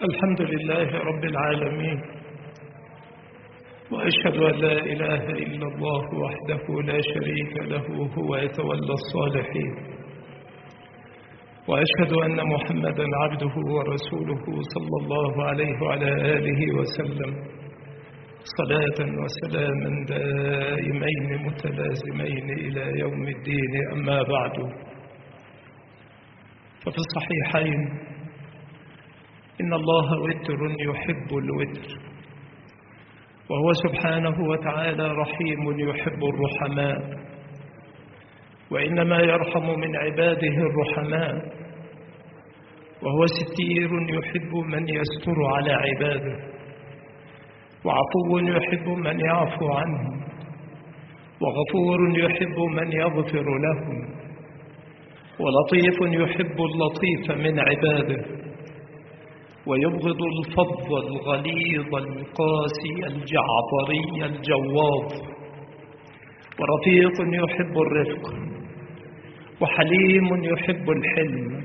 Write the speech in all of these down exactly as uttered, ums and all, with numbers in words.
الحمد لله رب العالمين، وأشهد أن لا إله إلا الله وحده لا شريك له هو يتولى الصالحين، وأشهد أن محمدا عبده ورسوله صلى الله عليه وعلى آله وسلم صلاة وسلاما دائمين متلازمين إلى يوم الدين. أما بعد، ففي الصحيحين إن الله وتر يحب الوتر، وهو سبحانه وتعالى رحيم يحب الرحماء، وإنما يرحم من عباده الرحماء، وهو ستير يحب من يستر على عباده، وعفو يحب من يعفو عنهم، وغفور يحب من يغفر لهم، ولطيف يحب اللطيف من عباده، ويبغض الفظ الغليظ القاسي الجعبري الجواظ، ورفيق يحب الرفق، وحليم يحب الحلم،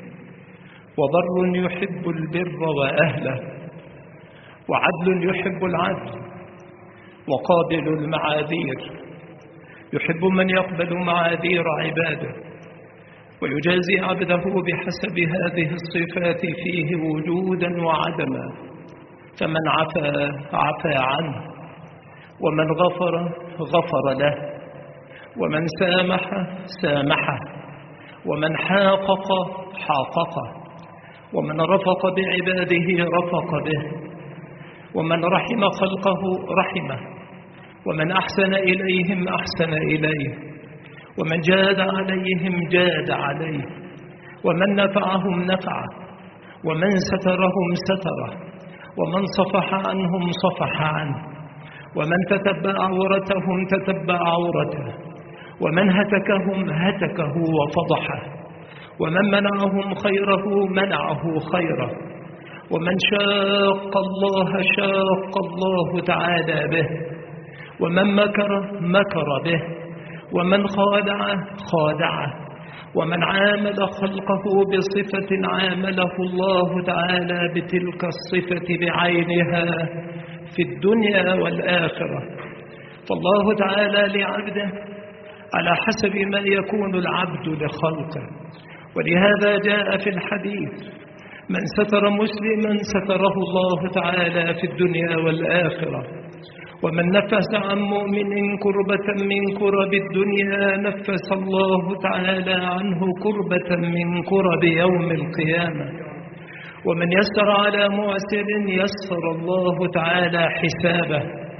وبر يحب البر وأهله، وعدل يحب العدل، وقابل المعاذير يحب من يقبل معاذير عباده، ويجازي عبده بحسب هذه الصفات فيه وجودا وعدما، فمن عفا عفا عنه، ومن غفر غفر له، ومن سامح سامحه، ومن حاقق حاققه، ومن رفق بعباده رفق به، ومن رحم خلقه رحمه، ومن أحسن إليهم أحسن إليه، ومن جاد عليهم جاد عليه، ومن نفعهم نفعه، ومن سترهم ستره، ومن صفح عنهم صفح عنه، ومن تتبع عورتهم تتبع عورته، ومن هتكهم هتكه وفضحه، ومن منعهم خيره منعه خيره، ومن شاق الله شاق الله تعالى به، ومن مكر مكر به، ومن خادع خادعه، ومن عامل خلقه بصفة عامله الله تعالى بتلك الصفة بعينها في الدنيا والآخرة. فالله تعالى لعبده على حسب ما يكون العبد لخلقه، ولهذا جاء في الحديث: من ستر مسلما ستره الله تعالى في الدنيا والآخرة، ومن نفس عن مؤمن كربة من كرب الدنيا نفس الله تعالى عنه كربة من كرب يوم القيامة، ومن يسر على معسر يسر الله تعالى حسابه،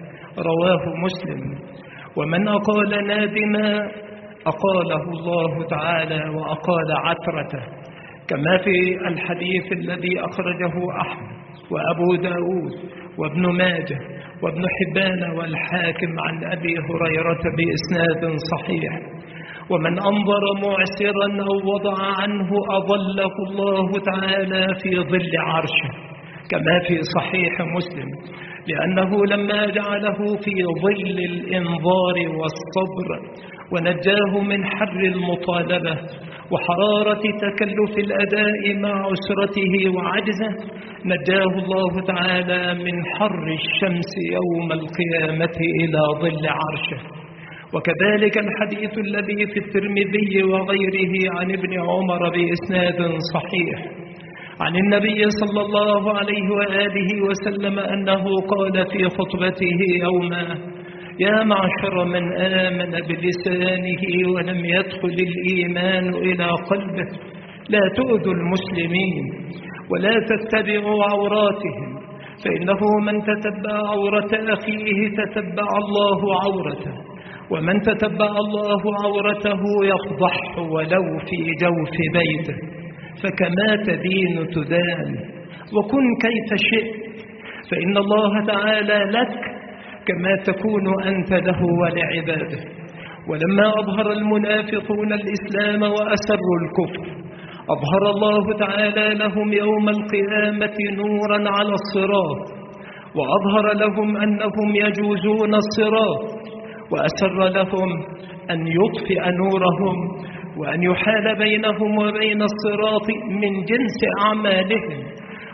رواه مسلم. ومن أقال نادما أقاله الله تعالى وأقال عثرته، كما في الحديث الذي أخرجه أحمد وأبو داود وابن ماجه وابن حبان والحاكم عن أبي هريرة بإسناد صحيح: ومن أنظر معسرا أو وضع عنه أظله الله تعالى في ظل عرشه، كما في صحيح مسلم، لأنه لما جعله في ظل الإنظار والصبر ونجاه من حر المطالبة وحرارة تكلف الأداء مع أسرته وعجزه، نجاه الله تعالى من حر الشمس يوم القيامة إلى ظل عرشه. وكذلك الحديث الذي في الترمذي وغيره عن ابن عمر بإسناد صحيح عن النبي صلى الله عليه وآله وسلم أنه قال في خطبته يوما: يا معشر من آمن بلسانه ولم يدخل الإيمان إلى قلبه، لا تؤذوا المسلمين ولا تتبعوا عوراتهم، فإنه من تتبع عورة أخيه تتبع الله عورته، ومن تتبع الله عورته يفضح ولو في جوف بيته، فكما تدين تدان، وكن كيف شئت، فإن الله تعالى لك كما تكون أنت له ولعباده. ولما أظهر المنافقون الإسلام وأسروا الكفر، أظهر الله تعالى لهم يوم القيامة نورا على الصراط، وأظهر لهم أنهم يجوزون الصراط، وأسر لهم أن يطفئ نورهم وأن يحال بينهم وبين الصراط من جنس أعمالهم،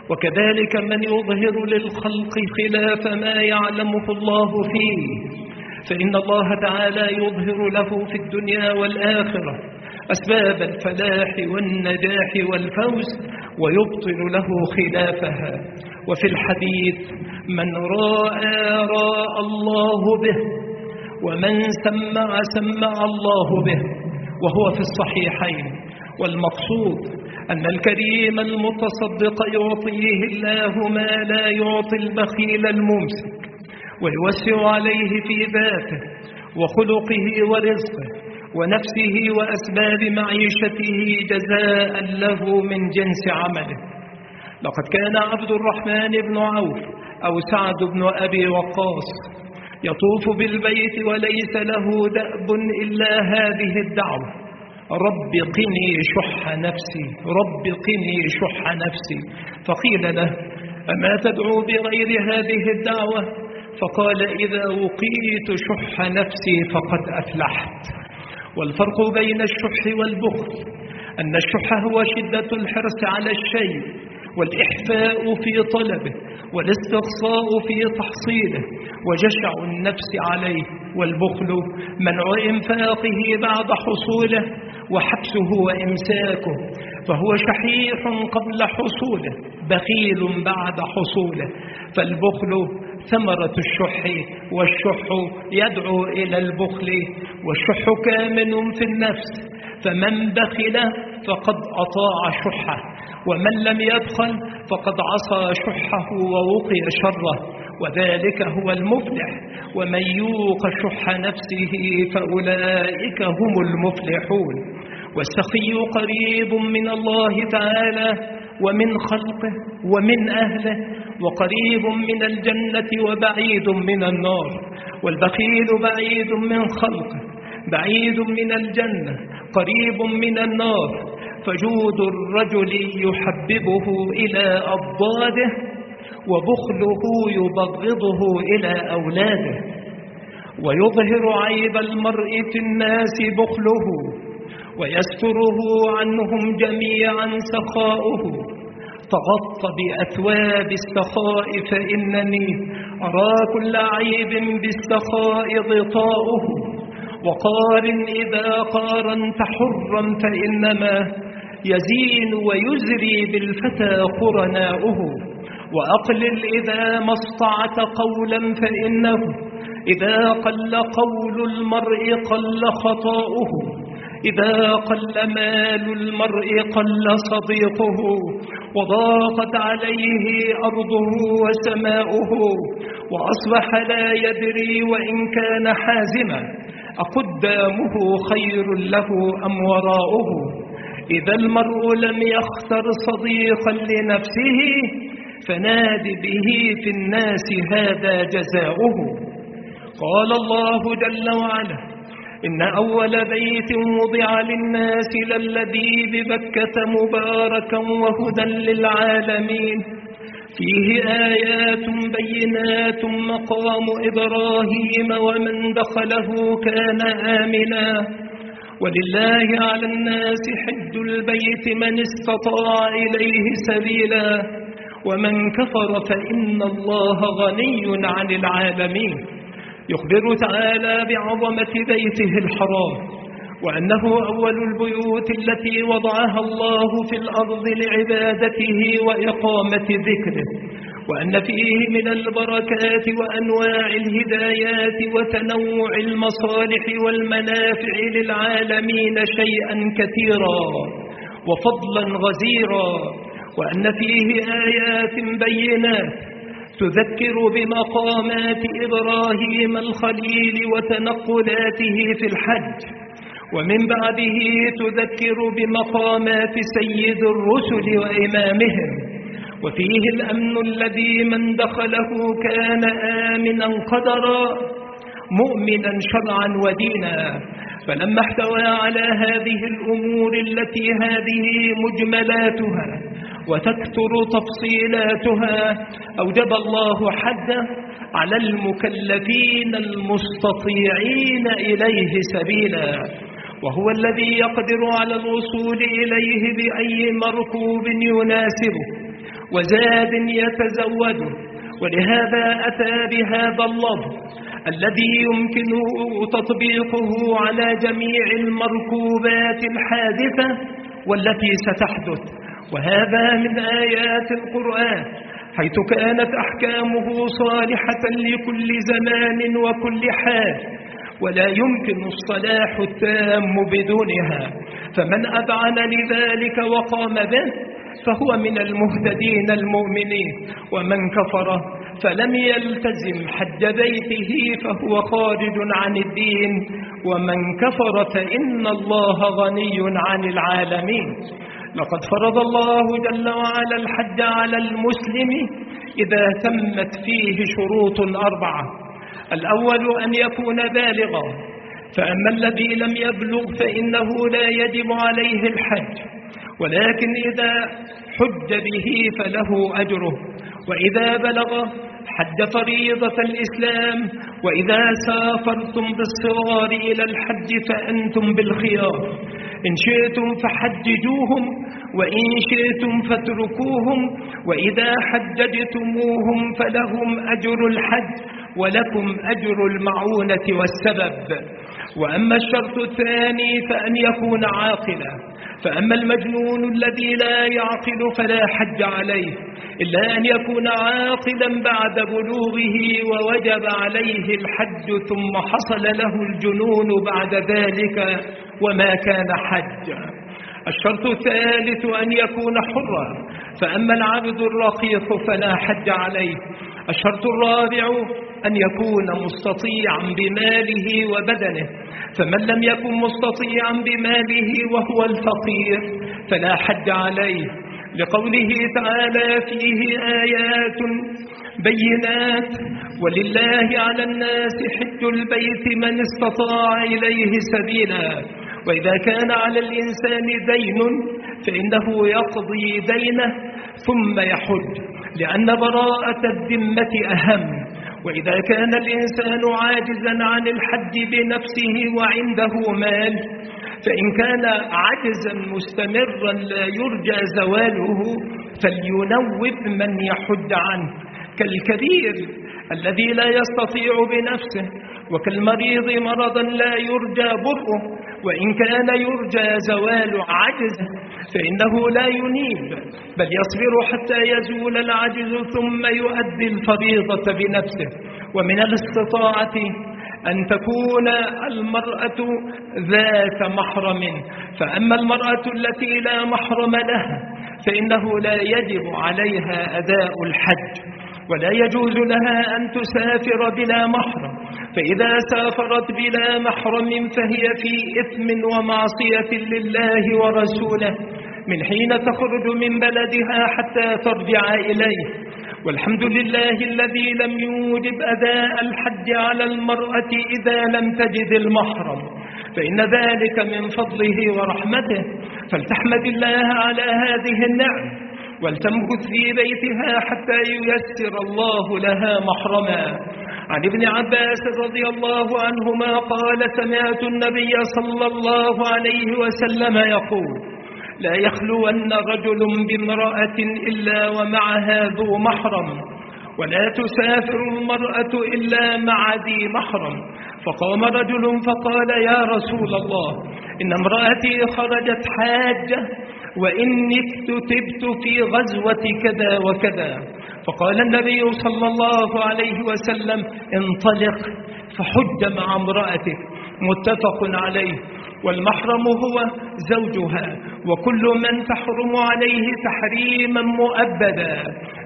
وكذلك من يظهر للخلق خلاف ما يعلمه الله فيه، فإن الله تعالى يظهر له في الدنيا والآخرة أسباب الفلاح والنجاح والفوز، ويبطل له خلافها. وفي الحديث: من راى راى الله به، ومن سمع سمع الله به، وهو في الصحيحين. والمقصود أن الكريم المتصدق يعطيه الله ما لا يعطي البخيل الممسك، ويوسع عليه في ذاته وخلقه ورزقه ونفسه وأسباب معيشته جزاء له من جنس عمله. لقد كان عبد الرحمن بن عوف أو سعد بن أبي وقاص يطوف بالبيت وليس له دأب إلا هذه الدعوة: رب قني شح نفسي، رب قني شح نفسي. فقيل له: أما تدعو بغير هذه الدعوة؟ فقال: إذا وقيت شح نفسي فقد أفلحت. والفرق بين الشح والبخل أن الشح هو شدة الحرص على الشيء والإحفاء في طلبه والاستقصاء في تحصيله وجشع النفس عليه، والبخل منع إنفاقه بعد حصوله وحبسه وإمساكه، فهو شحيح قبل حصوله بخيل بعد حصوله. فالبخل ثمرة الشح، والشح يدعو إلى البخل، والشح كامن في النفس، فمن بخل فقد أطاع شحه، ومن لم يبخل فقد عصى شحه ووقي شره، وذلك هو المفلح. ومن يوق شح نفسه فأولئك هم المفلحون. والسخي قريب من الله تعالى ومن خلقه ومن أهله، وقريب من الجنة وبعيد من النار. والبخيل بعيد من خلقه، بعيد من الجنة، قريب من النار. فجود الرجل يحببه إلى أضداده، وبخله يبغضه إلى أولاده. ويظهر عيب المرء في الناس بخله، ويستره عنهم جميعا سخاؤه. تغط بأثواب السخاء فإنني أرى كل عيب بالسخاء غطاؤه. وقارن إذا قارنت حرا فإنما يزين ويزري بالفتى قرناؤه. وأقلل إذا ما استطعت قولا فإنه إذا قل قول المرء قل خطاؤه. إذا قل مال المرء قل صديقه، وضاقت عليه أرضه وسماؤه، وأصبح لا يدري وإن كان حازما أقدامه خير له أم وراؤه. إذا المرء لم يختر صديقا لنفسه فناد به في الناس هذا جزاؤه. قال الله جل وعلا: إن أول بيت وضع للناس للذي ببكة مباركا وهدى للعالمين، فيه آيات بينات مقام إبراهيم ومن دخله كان آمنا، ولله على الناس حج البيت من استطاع إليه سبيلا، ومن كفر فإن الله غني عن العالمين. يخبر تعالى بعظمة بيته الحرام، وأنه أول البيوت التي وضعها الله في الأرض لعبادته وإقامة ذكره، وأن فيه من البركات وأنواع الهدايات وتنوع المصالح والمنافع للعالمين شيئا كثيرا وفضلا غزيرا، وأن فيه آيات بينات تذكر بمقامات إبراهيم الخليل وتنقلاته في الحج، ومن بعده تذكر بمقامات سيد الرسل وإمامهم، وفيه الأمن الذي من دخله كان آمنا قدرا مؤمنا شرعا ودينا. فلما احتوى على هذه الأمور التي هذه مجملاتها وتكثر تفصيلاتها، أوجب الله حده على المكلفين المستطيعين إليه سبيلا، وهو الذي يقدر على الوصول إليه بأي مركوب يناسبه، وزاد يتزوده، ولهذا أتى بهذا اللفظ الذي يمكن تطبيقه على جميع المركوبات الحادثة والتي ستحدث، وهذا من آيات القرآن، حيث كانت أحكامه صالحة لكل زمان وكل حال، ولا يمكن الصلاح التام بدونها، فمن أذعن لذلك وقام به فهو من المهتدين المؤمنين، ومن كفر فلم يلتزم حج بيته فهو خارج عن الدين، ومن كفر فإن الله غني عن العالمين. لقد فرض الله جل وعلا الحج على المسلم إذا تمت فيه شروط أربعة: الأول أن يكون بالغا، فأما الذي لم يبلغ فإنه لا يجب عليه الحج، ولكن إذا حج به فله أجره، وإذا بلغ حج فريضة الإسلام، وإذا سافرتم بالصغار إلى الحج فأنتم بالخيار، إن شئتم فحججوهم وإن شئتم فاتركوهم، وإذا حججتموهم فلهم أجر الحج ولكم أجر المعونة والسبب. وأما الشرط الثاني فأن يكون عاقلا، فأما المجنون الذي لا يعقل فلا حج عليه، إلا أن يكون عاقلا بعد بلوغه ووجب عليه الحج ثم حصل له الجنون بعد ذلك وما كان حج. الشرط الثالث أن يكون حرا، فأما العبد الرقيق فلا حج عليه. الشرط الرابع أن يكون مستطيعا بماله وبدنه، فمن لم يكن مستطيعا بماله وهو الفقير فلا حج عليه، لقوله تعالى فيه آيات بينات: ولله على الناس حج البيت من استطاع إليه سبيلا، وإذا كان على الإنسان دين فإنه يقضي دينه ثم يحج، لأن براءة الذمة أهم. وإذا كان الإنسان عاجزا عن الحج بنفسه وعنده مال، فإن كان عجزا مستمرا لا يرجى زواله فلينوب من يحج عنه، كالكبير الذي لا يستطيع بنفسه، وكالمريض مرضا لا يرجى برؤه، وإن كان يرجى زوال عجزه فإنه لا ينيب، بل يصبر حتى يزول العجز ثم يؤدي الفريضة بنفسه. ومن الاستطاعة أن تكون المرأة ذات محرم، فأما المرأة التي لا محرم لها فإنه لا يجب عليها أداء الحج، ولا يجوز لها أن تسافر بلا محرم، فإذا سافرت بلا محرم فهي في إثم ومعصية لله ورسوله من حين تخرج من بلدها حتى ترجع إليه. والحمد لله الذي لم يوجب أداء الحج على المرأة إذا لم تجد المحرم، فإن ذلك من فضله ورحمته، فلتحمد الله على هذه النعم ولتمكث في بيتها حتى ييسر الله لها محرما. عن ابن عباس رضي الله عنهما قال: سمعت النبي صلى الله عليه وسلم يقول: لا يخلون رجل بامرأة إلا ومعها ذو محرم، ولا تسافر المرأة إلا مع ذي محرم. فقام رجل فقال: يا رسول الله، إن امرأتي خرجت حاجة وإني اكتتبت في غزوة كذا وكذا. فقال النبي صلى الله عليه وسلم: انطلق فحج مع امرأتك، متفق عليه. والمحرم هو زوجها وكل من تحرم عليه تحريما مؤبدا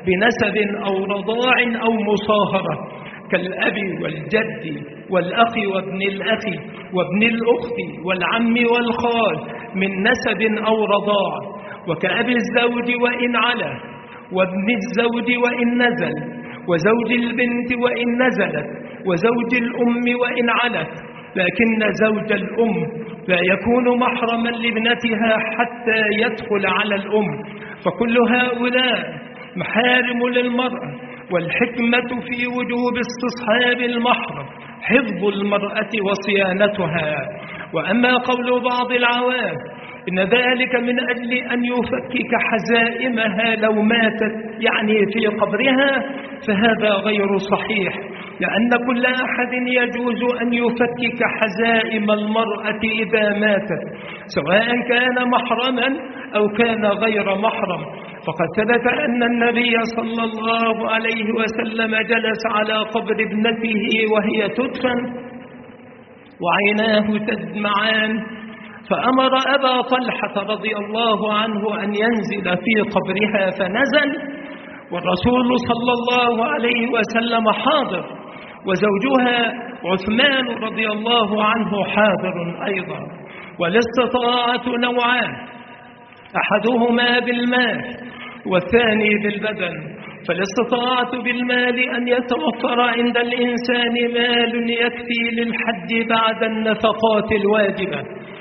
بنسب أو رضاع أو مصاهرة، كالأب والجد والأخ وابن الأخ وابن الأخت والعم والخال من نسب أو رضاع، وكأب الزوج وإن علا، وابن الزوج وإن نزل، وزوج البنت وإن نزلت، وزوج الأم وإن علت، لكن زوج الأم لا يكون محرما لابنتها حتى يدخل على الأم، فكل هؤلاء محارم للمرأة. والحكمة في وجوب استصحاب المحرم حفظ المرأة وصيانتها. وأما قول بعض العوام إن ذلك من أجل أن يفكك حزائمها لو ماتت يعني في قبرها، فهذا غير صحيح، لأن كل أحد يجوز أن يفكك حزائم المرأة إذا ماتت، سواء كان محرما أو كان غير محرم. فقد ثبت أن النبي صلى الله عليه وسلم جلس على قبر ابنته وهي تدفن وعيناه تدمعان، فأمر أبا طلحة رضي الله عنه أن ينزل في قبرها، فنزل والرسول صلى الله عليه وسلم حاضر، وزوجها عثمان رضي الله عنه حاضر أيضا. والاستطاعة نوعان، أحدهما بالمال والثاني بالبدن. فالاستطاعة بالمال أن يتوفر عند الإنسان مال يكفي للحج بعد النفقات الواجبة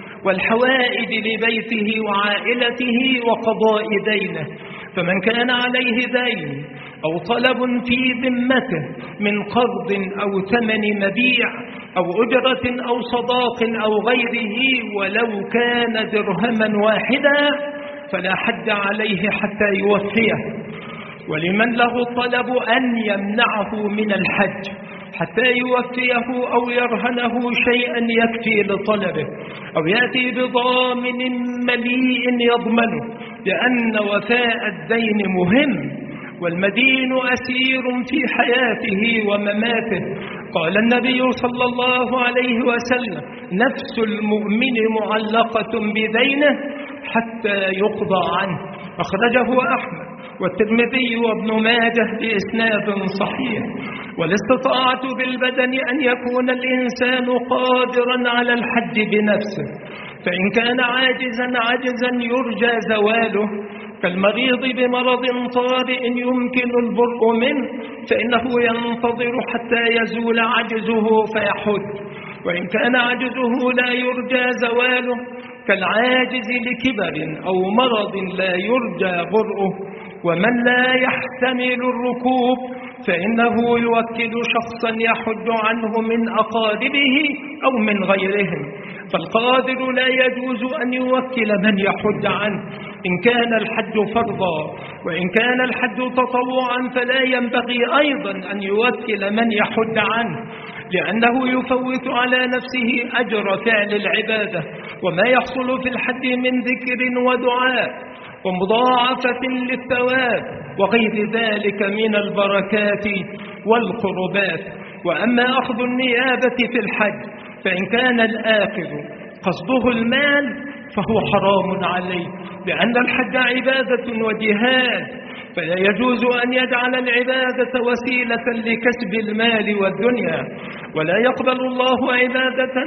والحوائج لبيته وعائلته وقضاء دينه. فمن كان عليه دين أو طلب في ذمته من قرض أو ثمن مبيع أو أجرة أو صداق أو غيره ولو كان درهما واحدا فلا حج عليه حتى يوفيه. ولمن له الطلب أن يمنعه من الحج حتى يوفيه أو يرهنه شيئا يكفي لطلبه، أو يأتي بضامن مليء يضمنه، لأن وفاء الدين مهم، والمدين أسير في حياته ومماته. قال النبي صلى الله عليه وسلم: نفس المؤمن معلقة بدينه حتى يقضى عنه. أخرجه أحمد والترمذي وابن ماجه بإسناد صحيح. والاستطاعة بالبدن أن يكون الإنسان قادرا على الحج بنفسه، فإن كان عاجزا عجزا يرجى زواله كالمريض بمرض طارئ يمكن البرء منه، فإنه ينتظر حتى يزول عجزه فيحج. وإن كان عجزه لا يرجى زواله كالعاجز لكبر أو مرض لا يرجى برؤه. ومن لا يحتمل الركوب فإنه يوكل شخصا يحج عنه من أقاربه أو من غيرهم، فالقادر لا يجوز أن يوكل من يحج عنه إن كان الحج فرضا، وإن كان الحج تطوعا فلا ينبغي أيضا أن يوكل من يحج عنه، لأنه يفوت على نفسه أجر فعل العبادة وما يحصل في الحج من ذكر ودعاء ومضاعفة للثواب وغير ذلك من البركات والقربات. وأما أخذ النيابة في الحج فإن كان الآخذ قصده المال فهو حرام عليه، لأن الحج عبادة وجهاد، فلا يجوز أن يجعل العبادة وسيلة لكسب المال والدنيا، ولا يقبل الله عبادة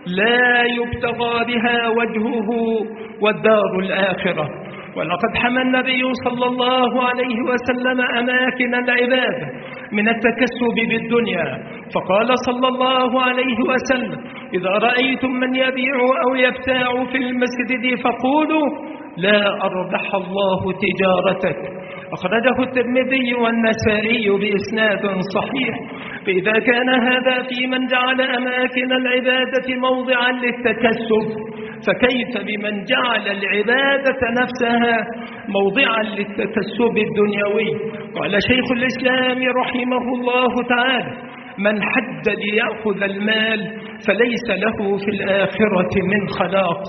لا يبتغى بها وجهه والدار الآخرة. ولقد حمى النبي صلى الله عليه وسلم أماكن العبادة من التكسب بالدنيا، فقال صلى الله عليه وسلم: إذا رأيتم من يبيع أو يبتاع في المسجد فقولوا لا أربح الله تجارتك. أخرجه الترمذي والنسائي بإسناد صحيح. فإذا كان هذا في من جعل أماكن العبادة موضعا للتكسب، فكيف بمن جعل العبادة نفسها موضعا للتكسب الدنيوي؟ قال شيخ الإسلام رحمه الله تعالى: من حج ليأخذ المال فليس له في الآخرة من خلاق،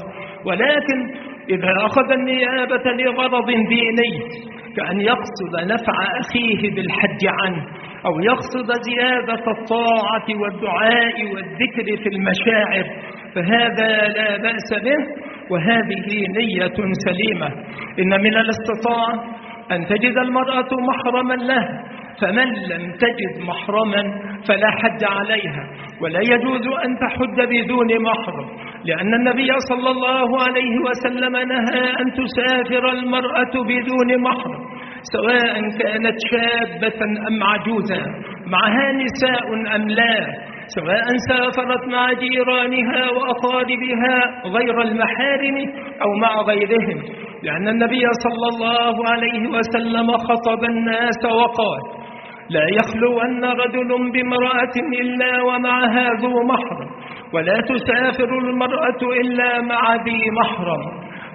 ولكن إذا أخذ النيابة لغرض ديني كأن يقصد نفع أخيه بالحج عنه، أو يقصد زيادة الطاعة والدعاء والذكر في المشاعر، فهذا لا بأس به، وهذه نية سليمة. إن من الاستطاعة أن تجد المرأة محرما له، فمن لم تجد محرما فلا حج عليها، ولا يجوز أن تحج بدون محرم، لأن النبي صلى الله عليه وسلم نهى أن تسافر المرأة بدون محرم، سواء كانت شابة أم عجوزا، معها نساء أم لا، سواء سافرت مع جيرانها وأقاربها غير المحارم أو مع غيرهم، لأن النبي صلى الله عليه وسلم خطب الناس وقال: لا يخلون رجل بامرأة إلا ومعها ذو محرم، ولا تسافر المرأة إلا مع ذي محرم.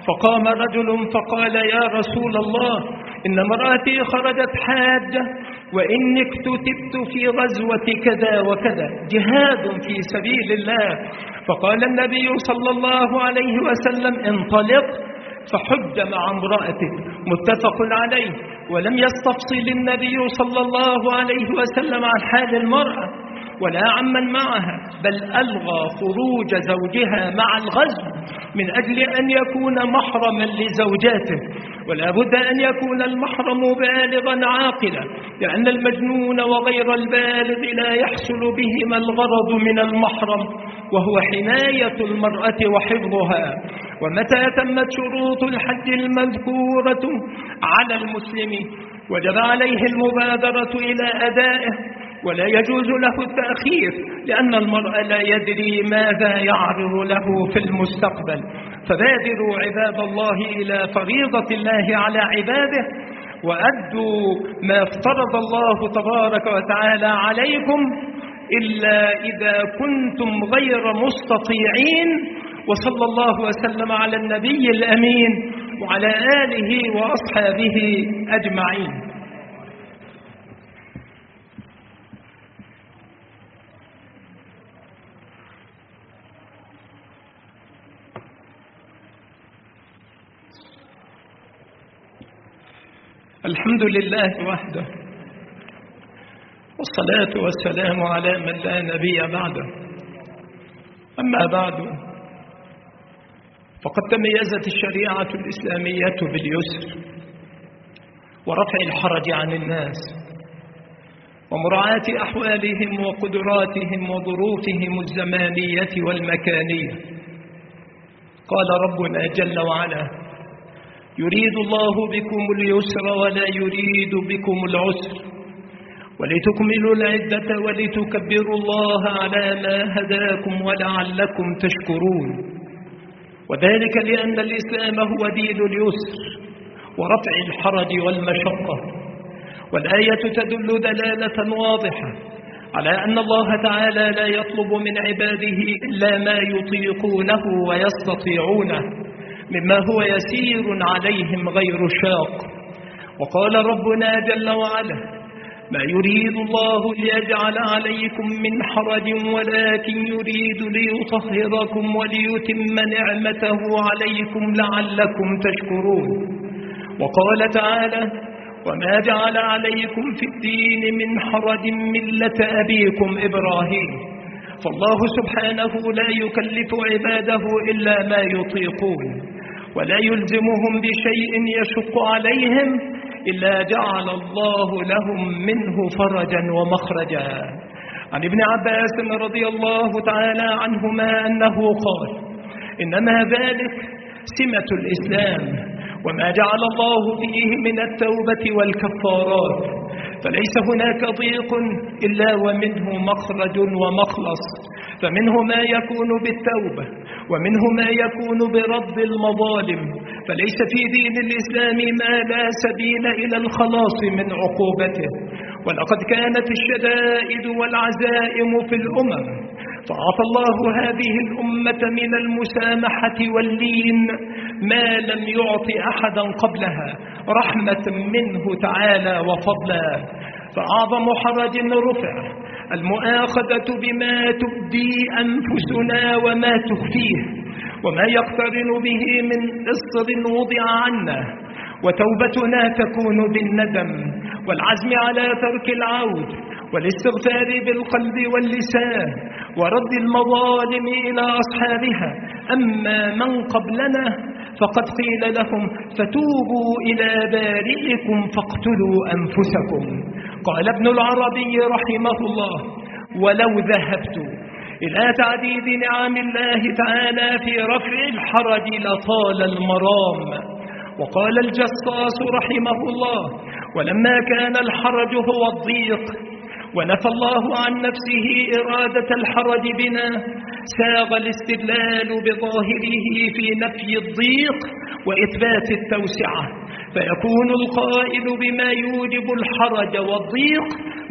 فقام رجل فقال: يا رسول الله، إن امرأتي خرجت حاجة، وإني اكتتبت في غزوة كذا وكذا، جهاد في سبيل الله. فقال النبي صلى الله عليه وسلم: انطلق فحج مع امرأتك، متفق عليه. ولم يستفصل النبي صلى الله عليه وسلم عن حال المرأة ولا عمن معها، بل ألغى خروج زوجها مع الغزو من أجل أن يكون محرما لزوجاته، ولا بد أن يكون المحرم بالغا عاقلا، لأن المجنون وغير البالغ لا يحصل بهما الغرض من المحرم، وهو حماية المرأة وحفظها. ومتى تمت شروط الحج المذكورة على المسلم وجب عليه المبادرة إلى أدائه، ولا يجوز له التأخير، لأن المرء لا يدري ماذا يعرض له في المستقبل. فبادروا عباد الله إلى فريضة الله على عباده، وأدوا ما افترض الله تبارك وتعالى عليكم، إلا إذا كنتم غير مستطيعين. وصلى الله وسلم على النبي الأمين وعلى آله وأصحابه أجمعين. الحمد لله وحده، والصلاة والسلام على من لا نبي بعده. أما بعد، فقد تميزت الشريعة الإسلامية باليسر ورفع الحرج عن الناس ومراعاة أحوالهم وقدراتهم وظروفهم الزمانية والمكانية. قال ربنا جل وعلا: يريد الله بكم اليسر ولا يريد بكم العسر ولتكملوا العدة ولتكبروا الله على ما هداكم ولعلكم تشكرون. وذلك لأن الإسلام هو دين اليسر ورفع الحرج والمشقة. والآية تدل دلالة واضحة على أن الله تعالى لا يطلب من عباده إلا ما يطيقونه ويستطيعونه مما هو يسير عليهم غير شاق. وقال ربنا جل وعلا: ما يريد الله ليجعل عليكم من حرج ولكن يريد ليطهركم وليتم نعمته عليكم لعلكم تشكرون. وقال تعالى: وما جعل عليكم في الدين من حرج ملة أبيكم إبراهيم. فالله سبحانه لا يكلف عباده إلا ما يطيقون، ولا يلزمهم بشيء يشق عليهم إلا جعل الله لهم منه فرجا ومخرجا. عن ابن عباس رضي الله تعالى عنهما أنه قال: إنما ذلك سمة الإسلام، وما جعل الله فيه من التوبة والكفارات، فليس هناك ضيق إلا ومنه مخرج ومخلص، فمنه ما يكون بالتوبة ومنه ما يكون برد المظالم، فليس في دين الإسلام ما لا سبيل إلى الخلاص من عقوبته. ولقد كانت الشدائد والعزائم في الأمم، فأعطى الله هذه الأمة من المسامحة واللين ما لم يعط أحدا قبلها، رحمة منه تعالى وفضلا. فأعظم حرج رفع المؤاخذة بما تبدي أنفسنا وما تخفيه، وما يقترن به من إصر وضع عنا، وتوبتنا تكون بالندم والعزم على ترك العود والاستغفار بالقلب واللسان ورد المظالم إلى أصحابها. أما من قبلنا فقد قيل لهم: فتوبوا إلى بارئكم فاقتلوا أنفسكم. قال ابن العربي رحمه الله: ولو ذهبت إلى تعديد نعم الله تعالى في رفع الحرج لطال المرام. وقال الجصاص رحمه الله: ولما كان الحرج هو الضيق ونفى الله عن نفسه إرادة الحرج بنا، ساغ الاستدلال بظاهره في نفي الضيق وإثبات التوسعة، فيكون القائل بما يوجب الحرج والضيق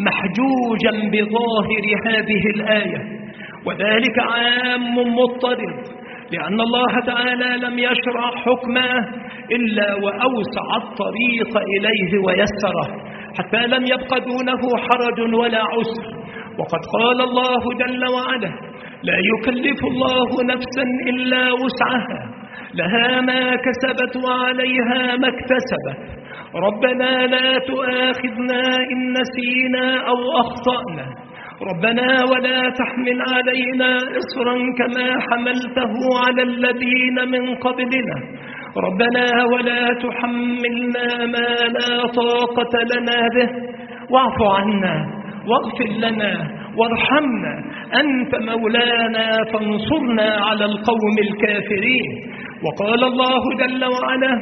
محجوجا بظاهر هذه الآية، وذلك عام مضطرد لأن الله تعالى لم يشرع حكمه إلا وأوسع الطريق إليه ويسره، حتى لم يبق دونه حرج ولا عسر. وقد قال الله جل وعلا: لا يكلف الله نفسا إلا وسعها، لها ما كسبت وعليها ما اكتسبت، ربنا لا تؤاخذنا إن نسينا أو أخطأنا، ربنا ولا تحمل علينا إصرا كما حملته على الذين من قبلنا، ربنا ولا تحملنا ما لا طاقة لنا به، واعف عنا واغفر لنا وارحمنا، أنت مولانا فانصرنا على القوم الكافرين. وقال الله جل وعلا: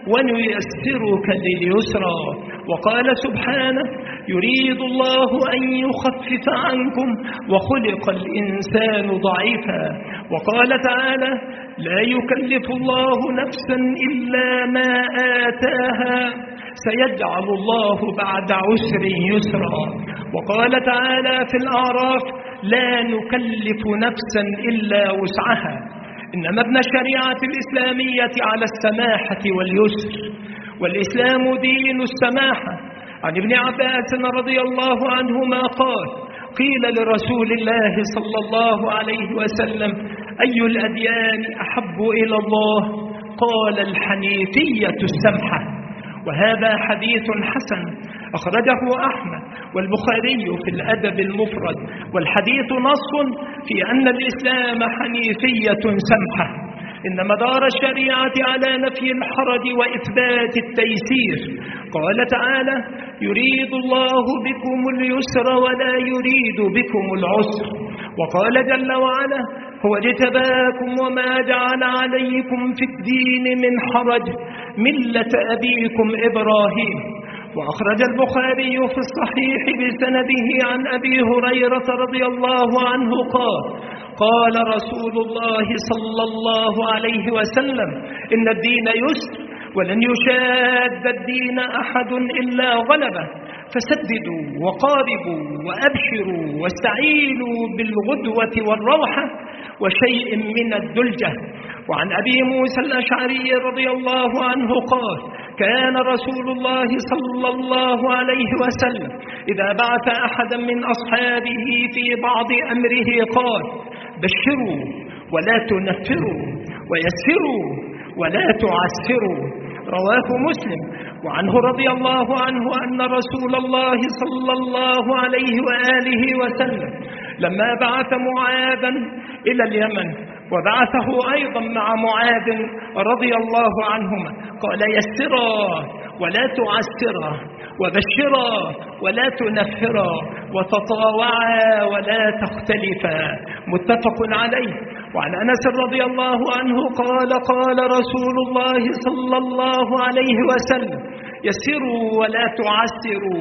ونيسرك لليسرى. وقال سبحانه: يريد الله أن يخفف عنكم وخلق الإنسان ضعيفا. وقال تعالى: لا يكلف الله نفسا إلا ما آتاها، سيجعل الله بعد عسر يسرا. وقال تعالى في الأعراف: لا نكلف نفسا إلا وسعها. إنما ابن الشريعة الإسلامية على السماحة واليسر، والإسلام دين السماحة. عن ابن عباس رضي الله عنهما قال: قيل لرسول الله صلى الله عليه وسلم: أي الأديان أحب إلى الله؟ قال: الحنيفية السمحة. وهذا حديث حسن أخرجه أحمد والبخاري في الأدب المفرد، والحديث نص في أن الإسلام حنيفية سمحة، إن مدار الشريعة على نفي الحرج وإثبات التيسير. قال تعالى: يريد الله بكم اليسر ولا يريد بكم العسر. وقال جل وعلا: هو اجتباكم وما جعل عليكم في الدين من حرج ملة أبيكم إبراهيم. وأخرج البخاري في الصحيح بسنده عن أبي هريرة رضي الله عنه قال: قال رسول الله صلى الله عليه وسلم: إن الدين يسر ولن يشاد الدين أحد إلا غلبه، فسددوا وقاربوا وأبشروا واستعينوا بالغدوة والروحة وشيء من الدلجة. وعن أبي موسى الأشعري رضي الله عنه قال: كان رسول الله صلى الله عليه وسلم إذا بعث أحدا من أصحابه في بعض أمره قال: بشروا ولا تنفروا ويسروا ولا تعسروا. رواه مسلم. وعنه رضي الله عنه أن رسول الله صلى الله عليه وآله وسلم لما بعث معاذا إلى اليمن وبعثه أيضا مع معاذ رضي الله عنهما قال: يسرا ولا تعسرا، وبشرا ولا تنفرا، وتطاوعا ولا تختلفا. متفق عليه. وعن أنس رضي الله عنه قال: قال رسول الله صلى الله عليه وسلم: يسروا ولا تعسروا،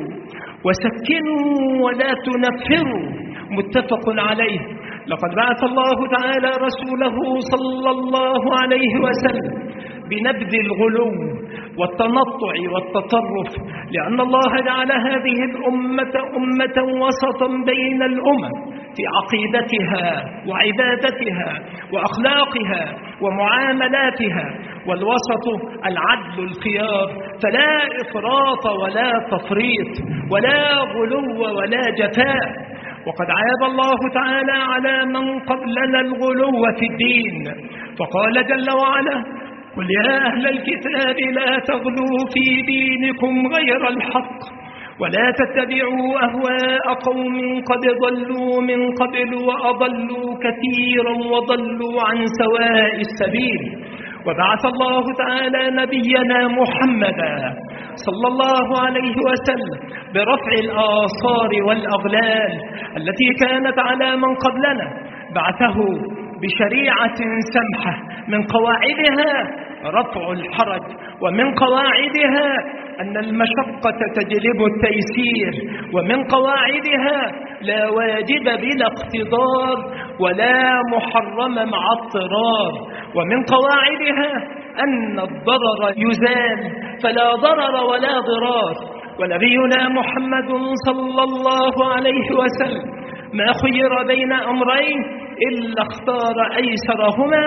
وسكنوا ولا تنفروا. متفق عليه. لقد بعث الله تعالى رسوله صلى الله عليه وسلم بنبذ الغلو والتنطع والتطرف، لأن الله جعل هذه الأمة أمة وسطا بين الأمم في عقيدتها وعبادتها وأخلاقها ومعاملاتها، والوسط العدل الخيار، فلا إفراط ولا تفريط ولا غلو ولا جفاء. وقد عاب الله تعالى على من قبلنا الغلو في الدين، فقال جل وعلا: قل يا أهل الكتاب لا تغلوا في دينكم غير الحق ولا تتبعوا أهواء قوم قد ضلوا من قبل وأضلوا كثيرا وضلوا عن سواء السبيل. وبعث الله تعالى نبينا محمدا صلى الله عليه وسلم برفع الآثار والأغلال التي كانت على من قبلنا، بعثه بشريعة سمحة من قواعدها رفع الحرج، ومن قواعدها أن المشقة تجلب التيسير، ومن قواعدها لا واجب بلا اقتضار ولا محرم مع اضطرار، ومن قواعدها أن الضرر يزال فلا ضرر ولا ضرار. ونبينا محمد صلى الله عليه وسلم ما خير بين أمرين إلا اختار أيسرهما،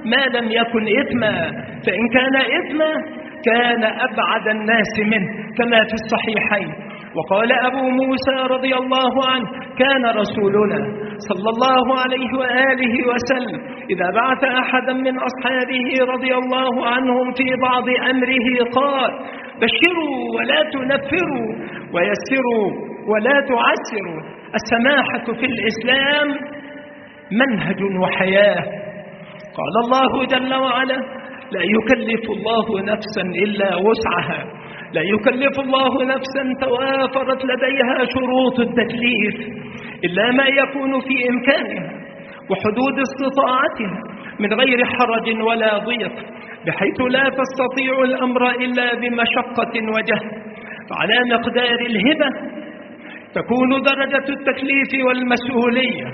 ما لم يكن إثما، فإن كان إثما كان أبعد الناس منه كما في الصحيحين. وقال أبو موسى رضي الله عنه: كان رسولنا صلى الله عليه وآله وسلم إذا بعث أحدا من أصحابه رضي الله عنهم في بعض أمره قال: بشروا ولا تنفروا، ويسروا ولا تعسروا. السماحة في الإسلام منهج وحياة. قال الله جل وعلا: لا يكلف الله نفسا إلا وسعها، لا يكلف الله نفسا توافرت لديها شروط التكليف إلا ما يكون في إمكانها وحدود استطاعتها من غير حرج ولا ضيق، بحيث لا تستطيع الأمر إلا بمشقة وجهد. فعلى مقدار الهبة تكون درجة التكليف والمسؤولية،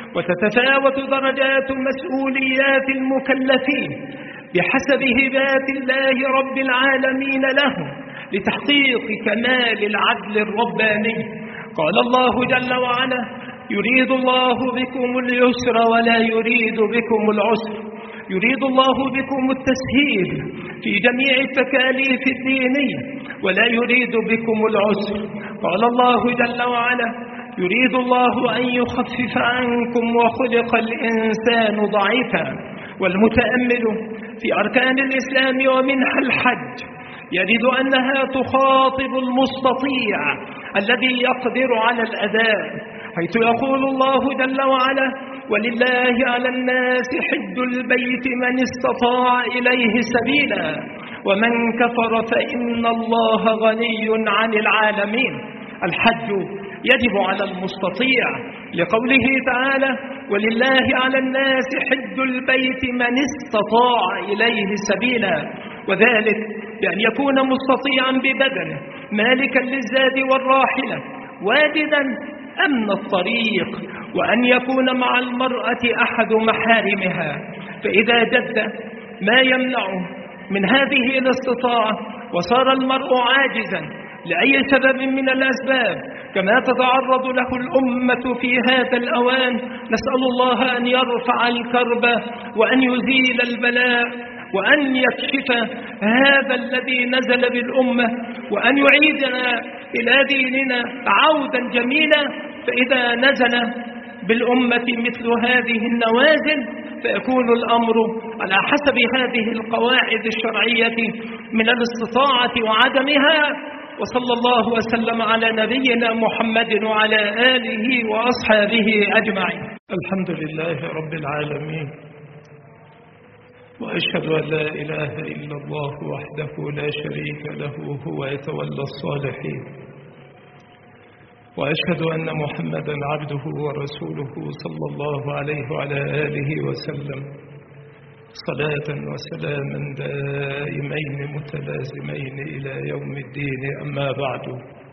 وتتفاوت درجات مسؤوليات المكلفين بحسب هبات الله رب العالمين لهم لتحقيق كمال العدل الرباني. قال الله جل وعلا: يريد الله بكم اليسر ولا يريد بكم العسر، يريد الله بكم التسهيل في جميع التكاليف الدينية ولا يريد بكم العسر. قال الله جل وعلا: يريد الله أن يخفف عنكم وخلق الإنسان ضعيفا. والمتأمل في أركان الإسلام ومنها الحج يجد أنها تخاطب المستطيع الذي يقدر على الأداء، حيث يقول الله جل وعلا: ولله على الناس حج البيت من استطاع إليه سبيلا ومن كفر فإن الله غني عن العالمين. الحج يجب على المستطيع لقوله تعالى: ولله على الناس حج البيت من استطاع إليه سبيلا، وذلك بأن يكون مستطيعا ببدنه مالكا للزاد والراحلة واجدا أمن الطريق، وأن يكون مع المرأة أحد محارمها. فإذا جد ما يمنعه من هذه الاستطاعة وصار المرء عاجزا لأي سبب من الأسباب كما تتعرض له الأمة في هذا الأوان، نسأل الله أن يرفع الكرب وأن يزيل البلاء وأن يكشف هذا الذي نزل بالأمة وأن يعيدنا إلى ديننا عودا جميلا. فإذا نزل بالأمة مثل هذه النوازل فيكون الأمر على حسب هذه القواعد الشرعية من الاستطاعة وعدمها. وصلى الله وسلم على نبينا محمد وعلى آله وأصحابه أجمعين. الحمد لله رب العالمين، وأشهد أن لا إله إلا الله وحده لا شريك له هو يتولى الصالحين، وأشهد أن محمدا عبده ورسوله صلى الله عليه وعلى آله وسلم صلاة وسلاما دائمين متلازمين إلى يوم الدين. أما بعد،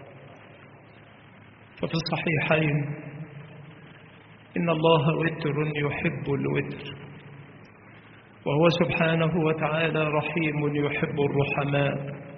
ففي الصحيحين: إن الله وتر يحب الوتر، وهو سبحانه وتعالى رحيم يحب الرحماء،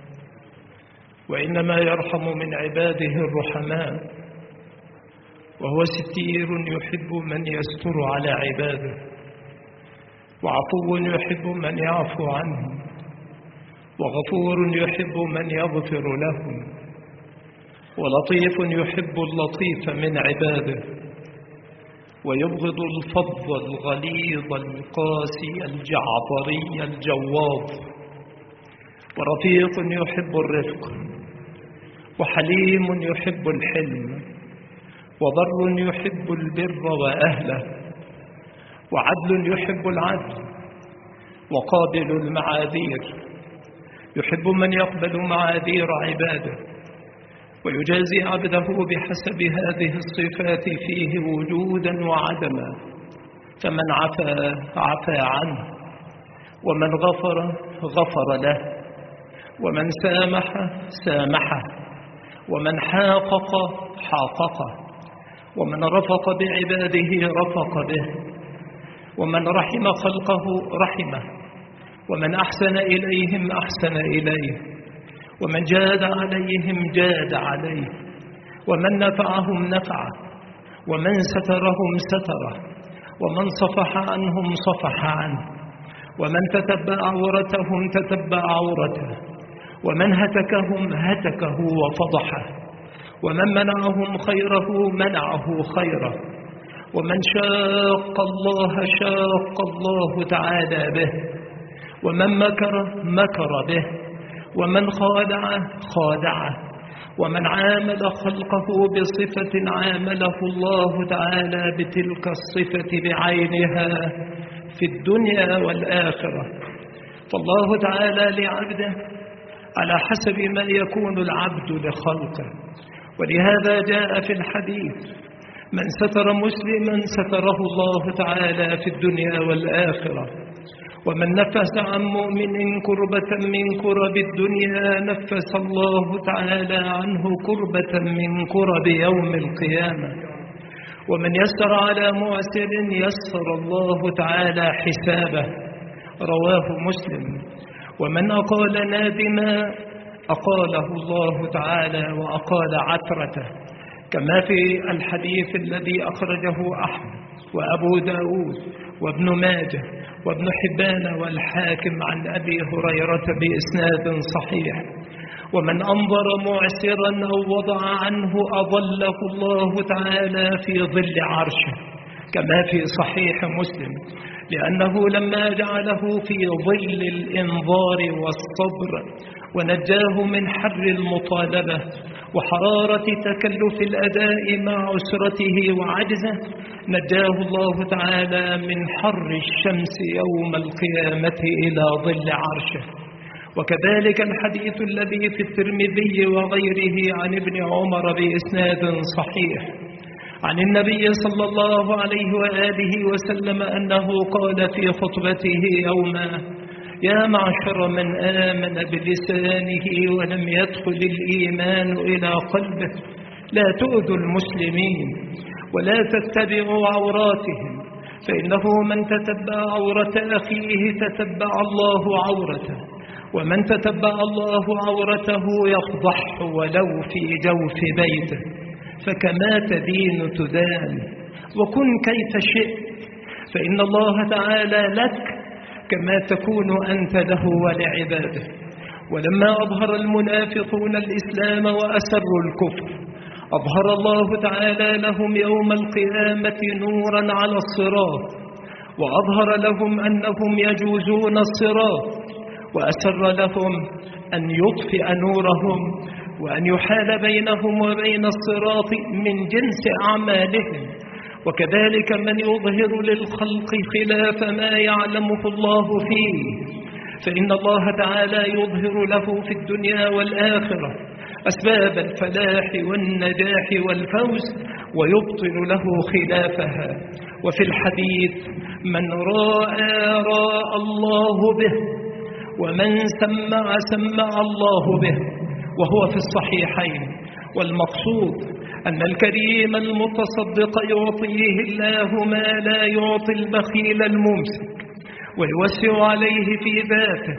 وإنما يرحم من عباده الرحماء، وهو ستير يحب من يستر على عباده، وعفو يحب من يعفو عنهم، وغفور يحب من يغفر لهم، ولطيف يحب اللطيف من عباده، ويبغض الفظ الغليظ القاسي الجعبري الجواظ، ورفيق يحب الرفق، وحليم يحب الحلم، وبر يحب البر وأهله، وعدل يحب العدل، وقابل المعاذير يحب من يقبل معاذير عباده، ويجازي عبده بحسب هذه الصفات فيه وجودا وعدما. فمن عفا عفا عنه، ومن غفر غفر له، ومن سامح سامحه، ومن حاقق حاققه، ومن رفق بعباده رفق به، ومن رحم خلقه رحمه، ومن أحسن إليهم أحسن إليه، ومن جاد عليهم جاد عليه، ومن نفعهم نفعه، ومن سترهم ستره، ومن صفح عنهم صفح عنه، ومن تتبع عورتهم تتبع عورته، ومن هتكهم هتكه وفضحه، ومن منعهم خيره منعه خيره، ومن شاق الله شاق الله تعالى به، ومن مكر مكر به، ومن خادع خادعه، ومن عامل خلقه بصفة عامله الله تعالى بتلك الصفة بعينها في الدنيا والآخرة. فالله تعالى لعبده على حسب ما يكون العبد لخلقه، ولهذا جاء في الحديث: من ستر مسلما ستره الله تعالى في الدنيا والآخرة، ومن نفس عن مؤمن كربة من كرب الدنيا نفس الله تعالى عنه كربة من كرب يوم القيامة، ومن يسر على معسر يسر الله تعالى حسابه، رواه مسلم. ومن أقال نادما أقاله الله تعالى وأقال عثرته، كما في الحديث الذي أخرجه أحمد وأبو داود وابن ماجه وابن حبان والحاكم عن أبي هريرة بإسناد صحيح: ومن أنظر معسرا أو وضع عنه أظله الله تعالى في ظل عرشه، كما في صحيح مسلم، لأنه لما جعله في ظل الإنظار والصبر ونجاه من حر المطالبة وحرارة تكلف الأداء مع عسرته وعجزه، نجاه الله تعالى من حر الشمس يوم القيامة إلى ظل عرشه. وكذلك الحديث الذي في الترمذي وغيره عن ابن عمر بإسناد صحيح عن النبي صلى الله عليه وآله وسلم أنه قال في خطبته يوما: يا معشر من آمن بلسانه ولم يدخل الإيمان إلى قلبه، لا تؤذوا المسلمين ولا تتبعوا عوراتهم، فإنه من تتبع عورة أخيه تتبع الله عورته، ومن تتبع الله عورته يفضحه ولو في جوف بيته، فكما تدين تدان، وكن كيف شئت، فإن الله تعالى لك كما تكون أنت له ولعباده. ولما أظهر المنافقون الإسلام وأسروا الكفر، أظهر الله تعالى لهم يوم القيامة نورا على الصراط، وأظهر لهم أنهم يجوزون الصراط، وأسر لهم أن يطفئ نورهم وأن يحال بينهم وبين الصراط من جنس أعمالهم. وكذلك من يظهر للخلق خلاف ما يعلمه الله فيه، فإن الله تعالى يظهر له في الدنيا والآخرة أسباب الفلاح والنجاح والفوز، ويبطل له خلافها. وفي الحديث: من راى راى الله به، ومن سمع سمع الله به، وهو في الصحيحين. والمقصود أن الكريم المتصدق يعطيه الله ما لا يعطي البخيل الممسك، ويوسع عليه في ذاته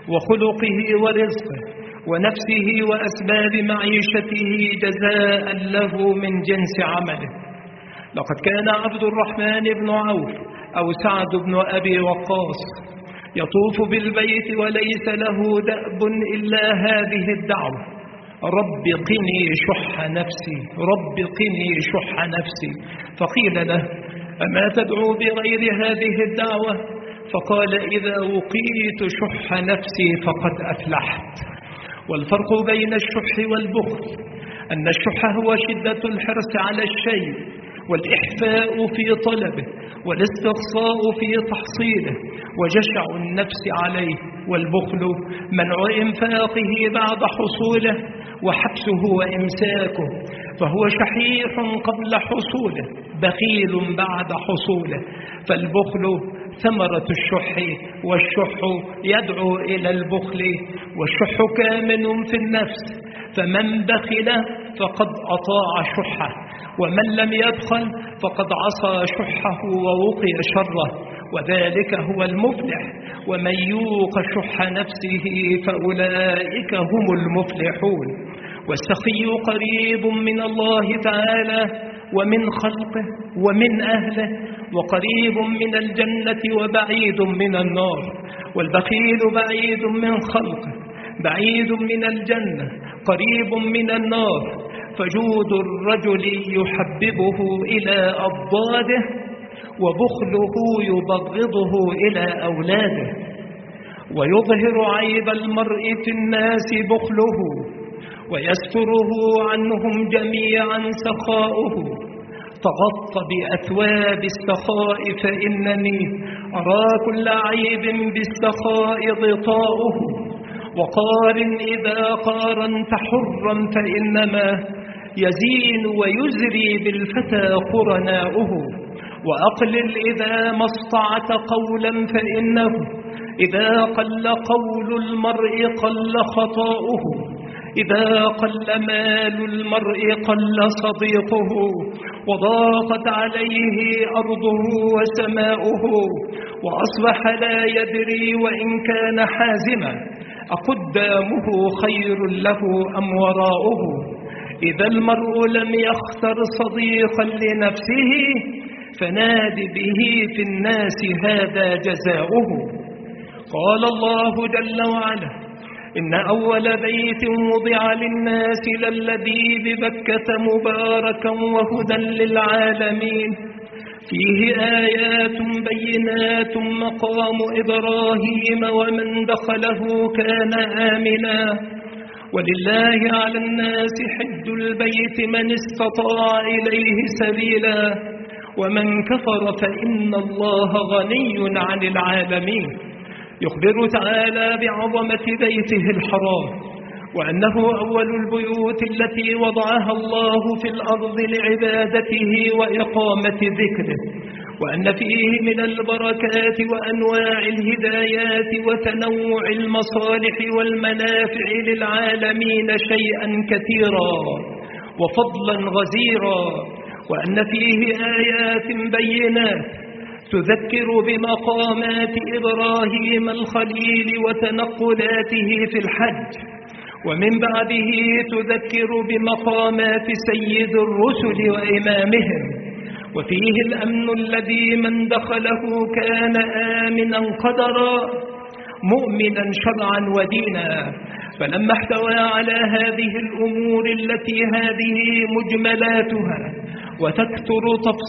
وخلقه ورزقه ونفسه وأسباب معيشته جزاء له من جنس عمله. لقد كان عبد الرحمن بن عوف أو سعد بن أبي وقاص يطوف بالبيت وليس له دأب إلا هذه الدعوة: رب قني شح نفسي، رب قني شح نفسي. فقيل له: أما تدعو بغير هذه الدعوة؟ فقال: إذا وقيت شح نفسي فقد أفلحت. والفرق بين الشح والبخل أن الشح هو شدة الحرص على الشيء والإحفاء في طلبه والاستقصاء في تحصيله وجشع النفس عليه، والبخل منع إنفاقه بعد حصوله وحبسه وإمساكه، فهو شحيح قبل حصوله بخيل بعد حصوله. فالبخل ثمرة الشح، والشح يدعو إلى البخل، والشح كامن في النفس، فمن بخل فقد أطاع شحه، ومن لم يبخل فقد عصى شحه ووقي شره، وذلك هو المفلح. ومن يوق شح نفسه فأولئك هم المفلحون. والسخي قريب من الله تعالى ومن خلقه ومن أهله، وقريب من الجنة وبعيد من النار. والبخيل بعيد من خلقه، بعيد من الجنة، قريب من النار. فجود الرجل يحببه إلى أضداده، وبخله يبغضه إلى أولاده. ويظهر عيب المرء في الناس بخله، ويستره عنهم جميعا سخاؤه. تغط بأثواب السخاء فإنني أرى كل عيب بالسخاء غطاؤه. وقارن إذا قارنت حرا فإنما يزين ويزري بالفتى قرناؤه. وأقلل إذا ما استطعت قولا فإنه إذا قل قول المرء قل خطاؤه. إذا قل مال المرء قل صديقه، وضاقت عليه أرضه وسماؤه. وأصبح لا يدري وإن كان حازما أقدامه خير له أم وراؤه. إذا المرء لم يختر صديقا لنفسه فناد به في الناس هذا جزاؤه. قال الله جل وعلا: إن أول بيت وضع للناس للذي ببكة مباركا وهدى للعالمين، فيه آيات بينات مقام إبراهيم ومن دخله كان آمنا. ولله على الناس حج البيت من استطاع إليه سبيلا، ومن كفر فإن الله غني عن العالمين. يخبر تعالى بعظمة بيته الحرام، وأنه أول البيوت التي وضعها الله في الأرض لعبادته وإقامة ذكره، وأن فيه من البركات وأنواع الهدايات وتنوع المصالح والمنافع للعالمين شيئا كثيرا وفضلا غزيرا، وأن فيه آيات بينات تذكر بمقامات إبراهيم الخليل وتنقلاته في الحج، ومن بعده تذكر بمقامات سيد الرسل وإمامهم. وفيه الأمن الذي من دخله كان آمنا قدرا مؤمنا شرعا ودينا. فلما احتوى على هذه الأمور التي هذه مجملاتها وتكثر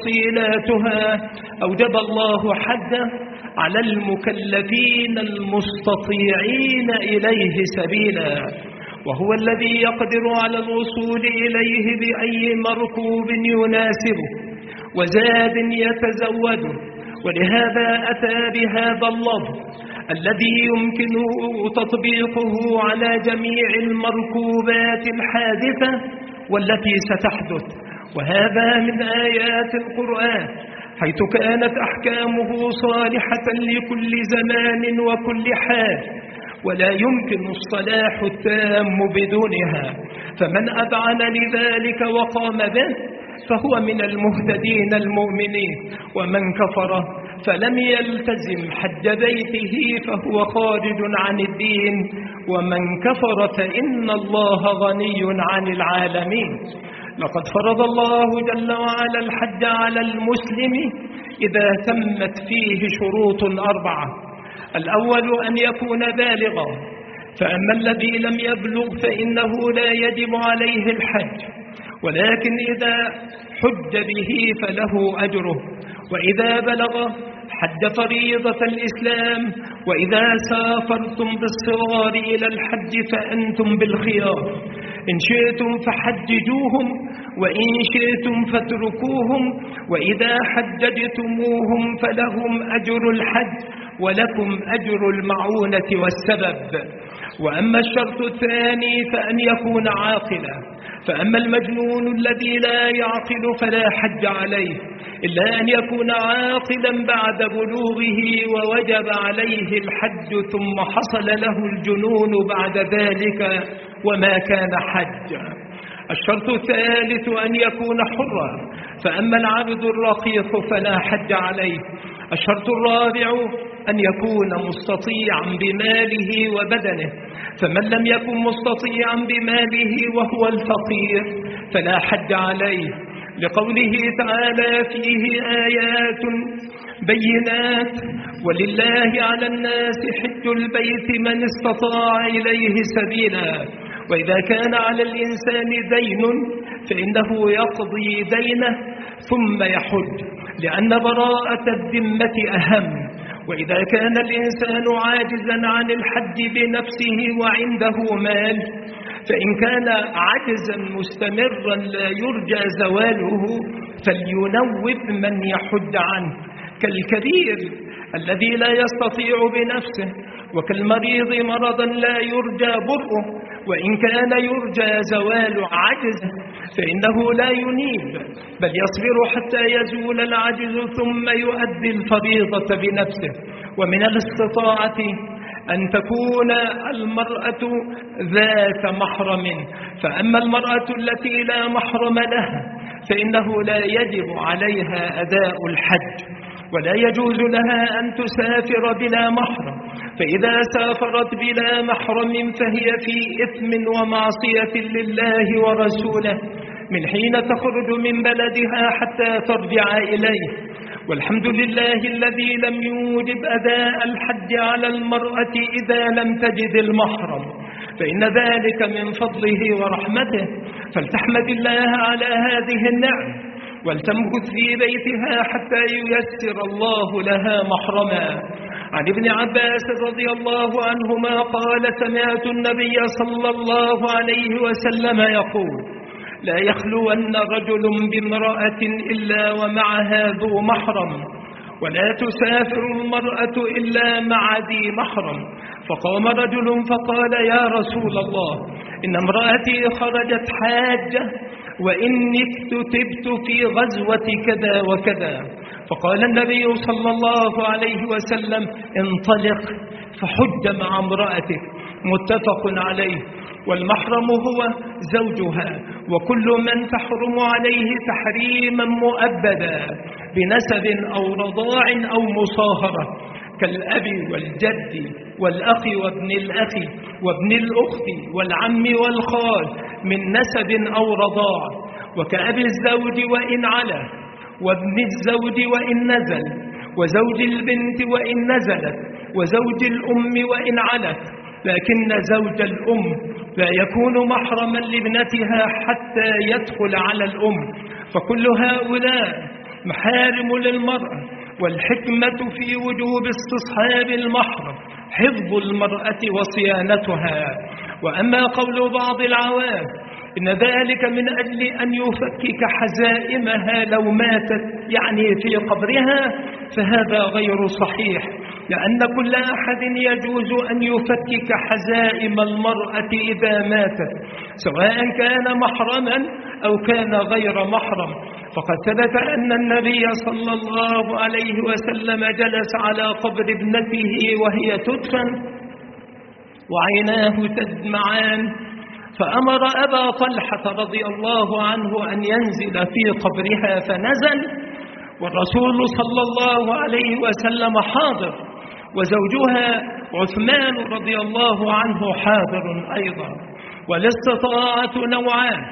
تفصيلاتها، أوجب الله حده على المكلفين المستطيعين إليه سبيلا، وهو الذي يقدر على الوصول إليه بأي مركوب يناسبه وزاد يتزوده. ولهذا أتى بهذا اللفظ الذي يمكن تطبيقه على جميع المركوبات الحادثة والتي ستحدث، وهذا من آيات القرآن، حيث كانت أحكامه صالحة لكل زمان وكل حال، ولا يمكن الصلاح التام بدونها. فمن أذعن لذلك وقام به فهو من المهتدين المؤمنين، ومن كفر فلم يلتزم حج بيته فهو خارج عن الدين، ومن كفر فإن الله غني عن العالمين. لقد فرض الله جل وعلا الحج على المسلم إذا تمت فيه شروط أربعة. الأول أن يكون بالغا، فأما الذي لم يبلغ فإنه لا يجب عليه الحج، ولكن إذا حج به فله أجره. وإذا بلغ حج فريضة الإسلام. وإذا سافرتم بالصغار إلى الحج فأنتم بالخيار، إن شئتم فحججوهم وإن شئتم فاتركوهم، وإذا حججتموهم فلهم أجر الحج ولكم أجر المعونة والسبب. وأما الشرط الثاني فأن يكون عاقلا، فأما المجنون الذي لا يعقل فلا حج عليه، إلا أن يكون عاقلا بعد بلوغه ووجب عليه الحج ثم حصل له الجنون بعد ذلك وما كان حج. الشرط الثالث أن يكون حرا، فأما العبد الرقيق فلا حج عليه. الشرط الرابع أن يكون مستطيعا بماله وبدنه، فمن لم يكن مستطيعا بماله وهو الفقير فلا حج عليه، لقوله تعالى فيه آيات بينات ولله على الناس حج البيت من استطاع إليه سبيلا وإذا كان على الإنسان دين فإنه يقضي دينه ثم يحج لأن براءة الذمة أهم. وإذا كان الإنسان عاجزا عن الحج بنفسه وعنده مال فإن كان عجزا مستمرا لا يرجى زواله فلينوب من يحج عنه كالكبير الذي لا يستطيع بنفسه وكالمريض مرضا لا يرجى برؤه وإن كان يرجى زوال عجزه فإنه لا ينيب بل يصبر حتى يزول العجز ثم يؤدي الفريضة بنفسه. ومن الاستطاعة أن تكون المرأة ذات محرم فأما المرأة التي لا محرم لها فإنه لا يجب عليها أداء الحج ولا يجوز لها أن تسافر بلا محرم فإذا سافرت بلا محرم فهي في إثم ومعصية لله ورسوله من حين تخرج من بلدها حتى ترجع إليه. والحمد لله الذي لم يوجب أداء الحج على المرأة إذا لم تجد المحرم فإن ذلك من فضله ورحمته فلتحمد الله على هذه النعم ولتمكث في بيتها حتى ييسر الله لها محرما. عن ابن عباس رضي الله عنهما قال سمعت النبي صلى الله عليه وسلم يقول لا يخلون رجل بامرأة إلا ومعها ذو محرم ولا تسافر المرأة إلا مع ذي محرم. فقام رجل فقال يا رسول الله إن امرأتي خرجت حاجة وإني اكتتبت في غزوة كذا وكذا. فقال النبي صلى الله عليه وسلم انطلق فحج مع امرأتك متفق عليه. والمحرم هو زوجها وكل من تحرم عليه تحريما مؤبدا بنسب أو رضاع أو مصاهرة كالأب والجد والأخ وابن الأخ وابن الأخت والعم والخال من نسب أو رضاع وكأب الزوج وإن علا وابن الزوج وإن نزل وزوج البنت وإن نزلت وزوج الأم وإن علت لكن زوج الأم لا يكون محرما لابنتها حتى يدخل على الأم فكل هؤلاء محارم للمرأة. والحكمة في وجوب استصحاب المحرم حفظ المرأة وصيانتها. وأما قول بعض العوام إن ذلك من أجل أن يفكك حزائمها لو ماتت يعني في قبرها فهذا غير صحيح لأن كل أحد يجوز أن يفكك حزائم المرأة إذا ماتت سواء كان محرما أو كان غير محرم. فقد ثبت أن النبي صلى الله عليه وسلم جلس على قبر ابنته وهي تدفن وعيناه تدمعان فأمر أبا طلحة رضي الله عنه أن ينزل في قبرها فنزل والرسول صلى الله عليه وسلم حاضر وزوجها عثمان رضي الله عنه حاضر أيضا. والاستطاعة نوعان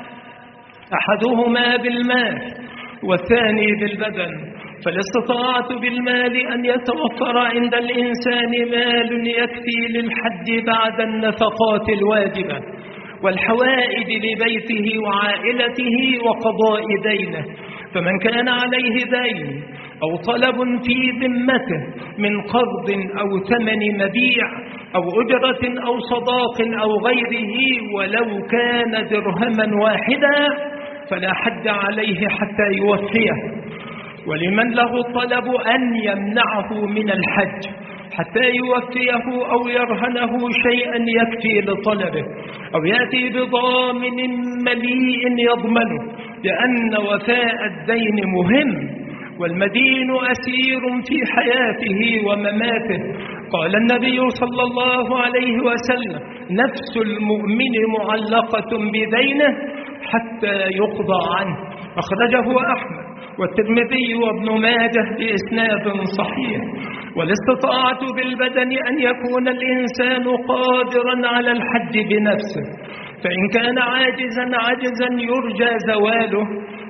أحدهما بالمال والثاني بالبدن. فالاستطاعة بالمال أن يتوفر عند الإنسان مال يكفي للحج بعد النفقات الواجبة والحوائج لبيته وعائلته وقضاء دينه. فمن كان عليه دين أو طلب في ذمته من قرض أو ثمن مبيع أو أجرة أو صداق أو غيره ولو كان درهما واحدا فلا حج عليه حتى يوفيه. ولمن له الطلب أن يمنعه من الحج حتى يوفيه أو يرهنه شيئا يكفي لطلبه أو يأتي بضامن مليء يضمنه لأن وفاء الدين مهم والمدين أسير في حياته ومماته. قال النبي صلى الله عليه وسلم نفس المؤمن معلقة بدينه حتى يقضى عنه. أخرجه أحمد والترمذي وابن ماجه بإسناد صحيح. والاستطاعة بالبدن أن يكون الإنسان قادرا على الحج بنفسه فإن كان عاجزا عجزا يرجى زواله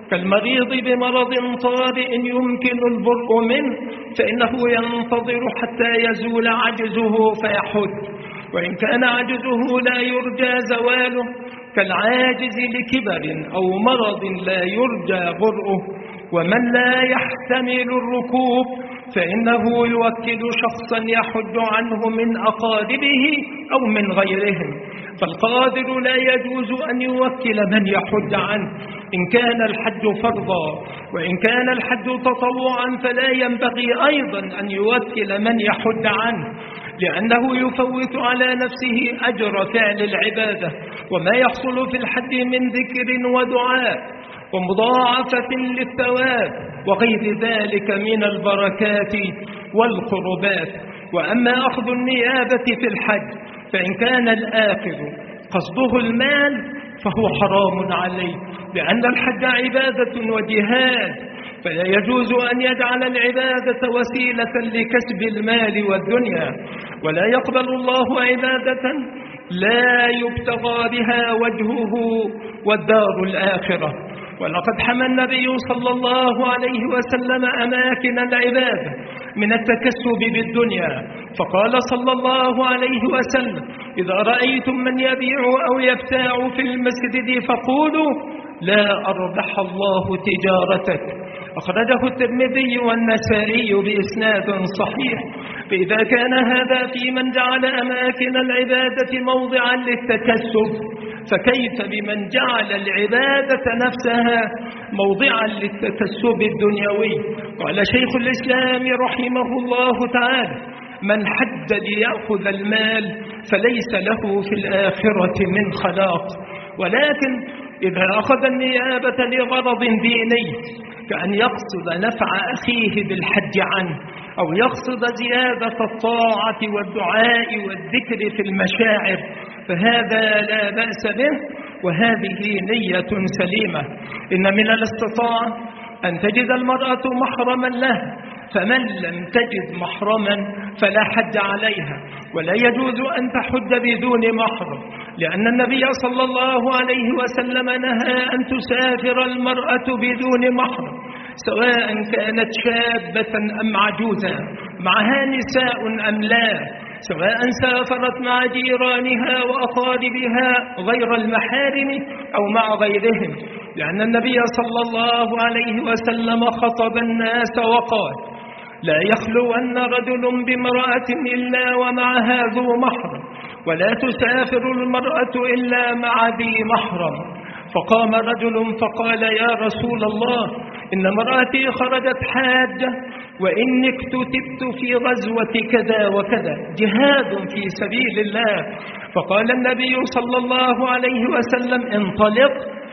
كالمريض بمرض طارئ يمكن البرء منه فإنه ينتظر حتى يزول عجزه فيحج، وإن كان عجزه لا يرجى زواله كالعاجز لكبر أو مرض لا يرجى برؤه. ومن لا يحتمل الركوب فإنه يوكل شخصا يحج عنه من أقاربه أو من غيرهم، فالقادر لا يجوز أن يوكل من يحج عنه إن كان الحج فرضا، وإن كان الحج تطوعا فلا ينبغي أيضا أن يوكل من يحج عنه، لأنه يفوت على نفسه أجر فعل العبادة وما يحصل في الحج من ذكر ودعاء ومضاعفة للثواب وغير ذلك من البركات والقربات. وأما أخذ النيابة في الحج فإن كان الآخذ قصده المال فهو حرام عليه، لأن الحج عبادة وجهاد، فلا يجوز أن يجعل العبادة وسيلة لكسب المال والدنيا، ولا يقبل الله عبادة لا يبتغى بها وجهه والدار الآخرة. ولقد حمى النبي صلى الله عليه وسلم أماكن العبادة من التكسب بالدنيا، فقال صلى الله عليه وسلم: إذا رأيتم من يبيع أو يبتاع في المسجد فقولوا لا أربح الله تجارتك. أخرجه الترمذي والنسائي بإسناد صحيح. فإذا كان هذا في من جعل أماكن العبادة موضعا للتكسب، فكيف بمن جعل العبادة نفسها موضعا للتكسب الدنيوي؟ قال شيخ الإسلام رحمه الله تعالى: من حج ليأخذ المال فليس له في الآخرة من خلاق. ولكن إذا أخذ النيابة لغرض ديني كأن يقصد نفع أخيه بالحج عنه، أو يقصد زيادة الطاعة والدعاء والذكر في المشاعر، فهذا لا بأس به، وهذه نية سليمة. إن من الاستطاعة أن تجد المرأة محرما له، فمن لم تجد محرما فلا حج عليها، ولا يجوز أن تحج بدون محرم، لأن النبي صلى الله عليه وسلم نهى أن تسافر المرأة بدون محرم، سواء كانت شابة أم عجوزا، معها نساء أم لا، سواء سافرت مع جيرانها وأقاربها غير المحارم أو مع غيرهم، لأن النبي صلى الله عليه وسلم خطب الناس وقال: لا يخلون رجل بامرأة إلا ومعها ذو محرم، ولا تسافر المرأة إلا مع ذي محرم. فقام رجل فقال: يا رسول الله، إن امرأتي خرجت حاجة، وإني اكتتبت في غزوة كذا وكذا، جهاد في سبيل الله. فقال النبي صلى الله عليه وسلم: انطلق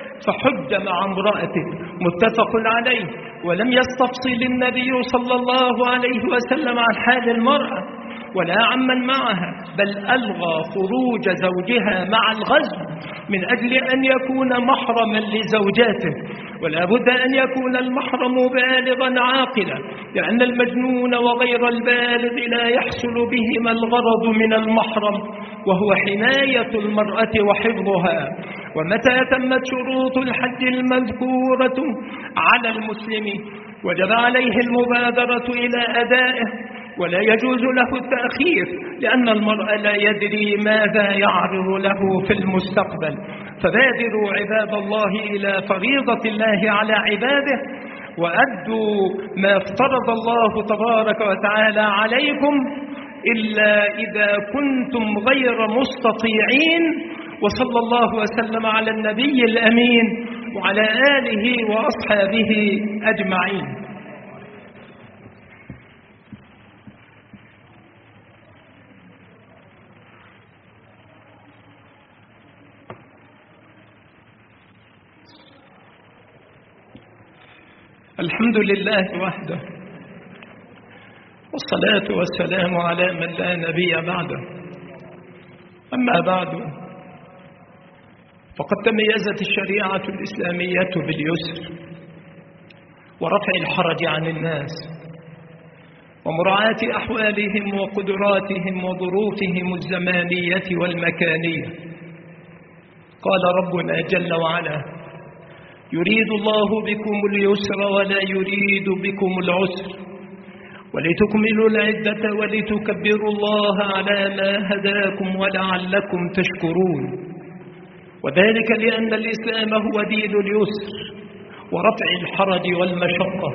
فحج مع امرأتك، متفق عليه. ولم يستفصل النبي صلى الله عليه وسلم عن حال المرأة ولا عمن معها، بل ألغى خروج زوجها مع الغزو من أجل أن يكون محرما لزوجاته، ولا بد أن يكون المحرم بالغا عاقلا، لأن المجنون وغير البالغ لا يحصل بهما الغرض من المحرم، وهو حماية المرأة وحفظها. ومتى تمت شروط الحج المذكورة على المسلم وجب عليه المبادرة إلى أدائه، ولا يجوز له التأخير، لأن المرء لا يدري ماذا يعرض له في المستقبل. فبادروا عباد الله إلى فريضة الله على عباده، وأدوا ما افترض الله تبارك وتعالى عليكم، إلا إذا كنتم غير مستطيعين. وصلى الله وسلم على النبي الأمين وعلى آله وأصحابه أجمعين. الحمد لله وحده، والصلاة والسلام على من لا نبي بعده. أما بعد، فقد تميزت الشريعة الإسلامية باليسر ورفع الحرج عن الناس ومراعاة أحوالهم وقدراتهم وظروفهم الزمانية والمكانية. قال ربنا جل وعلا: يريد الله بكم اليسر ولا يريد بكم العسر ولتكملوا العدة ولتكبروا الله على ما هداكم ولعلكم تشكرون. وذلك لأن الإسلام هو دين اليسر ورفع الحرج والمشقة.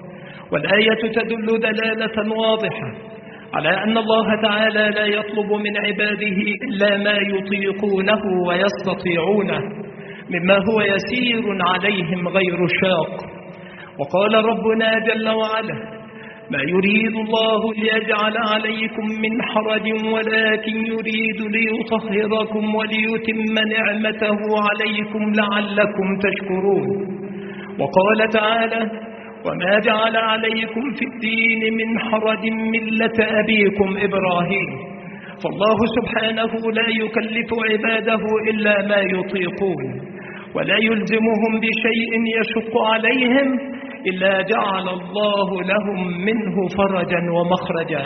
والآية تدل دلالة واضحة على أن الله تعالى لا يطلب من عباده إلا ما يطيقونه ويستطيعونه مما هو يسير عليهم غير شاق. وقال ربنا جل وعلا: ما يريد الله ليجعل عليكم من حرج ولكن يريد ليطهركم وليتم نعمته عليكم لعلكم تشكرون. وقال تعالى: وما جعل عليكم في الدين من حرج ملة أبيكم إبراهيم. فالله سبحانه لا يكلف عباده إلا ما يطيقون ولا يلزمهم بشيء يشق عليهم إلا جعل الله لهم منه فرجا ومخرجا.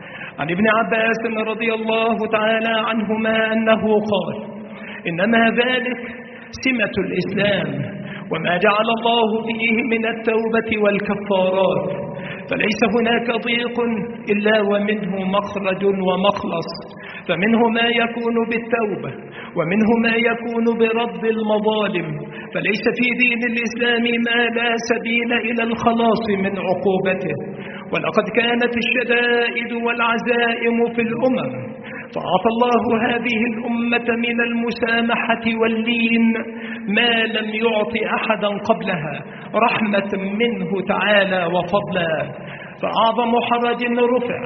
عن ابن عباس رضي الله تعالى عنهما أنه قال: إنما ذلك سمة الإسلام وما جعل الله فيه من التوبة والكفارات، فليس هناك ضيق إلا ومنه مخرج ومخلص، فمنه ما يكون بالتوبة ومنه ما يكون برد المظالم، فليس في دين الإسلام ما لا سبيل إلى الخلاص من عقوبته. ولقد كانت الشدائد والعزائم في الأمم، فأعطى الله هذه الأمة من المسامحة واللين ما لم يعط أحدا قبلها رحمة منه تعالى وفضلا. فأعظم حرج رفع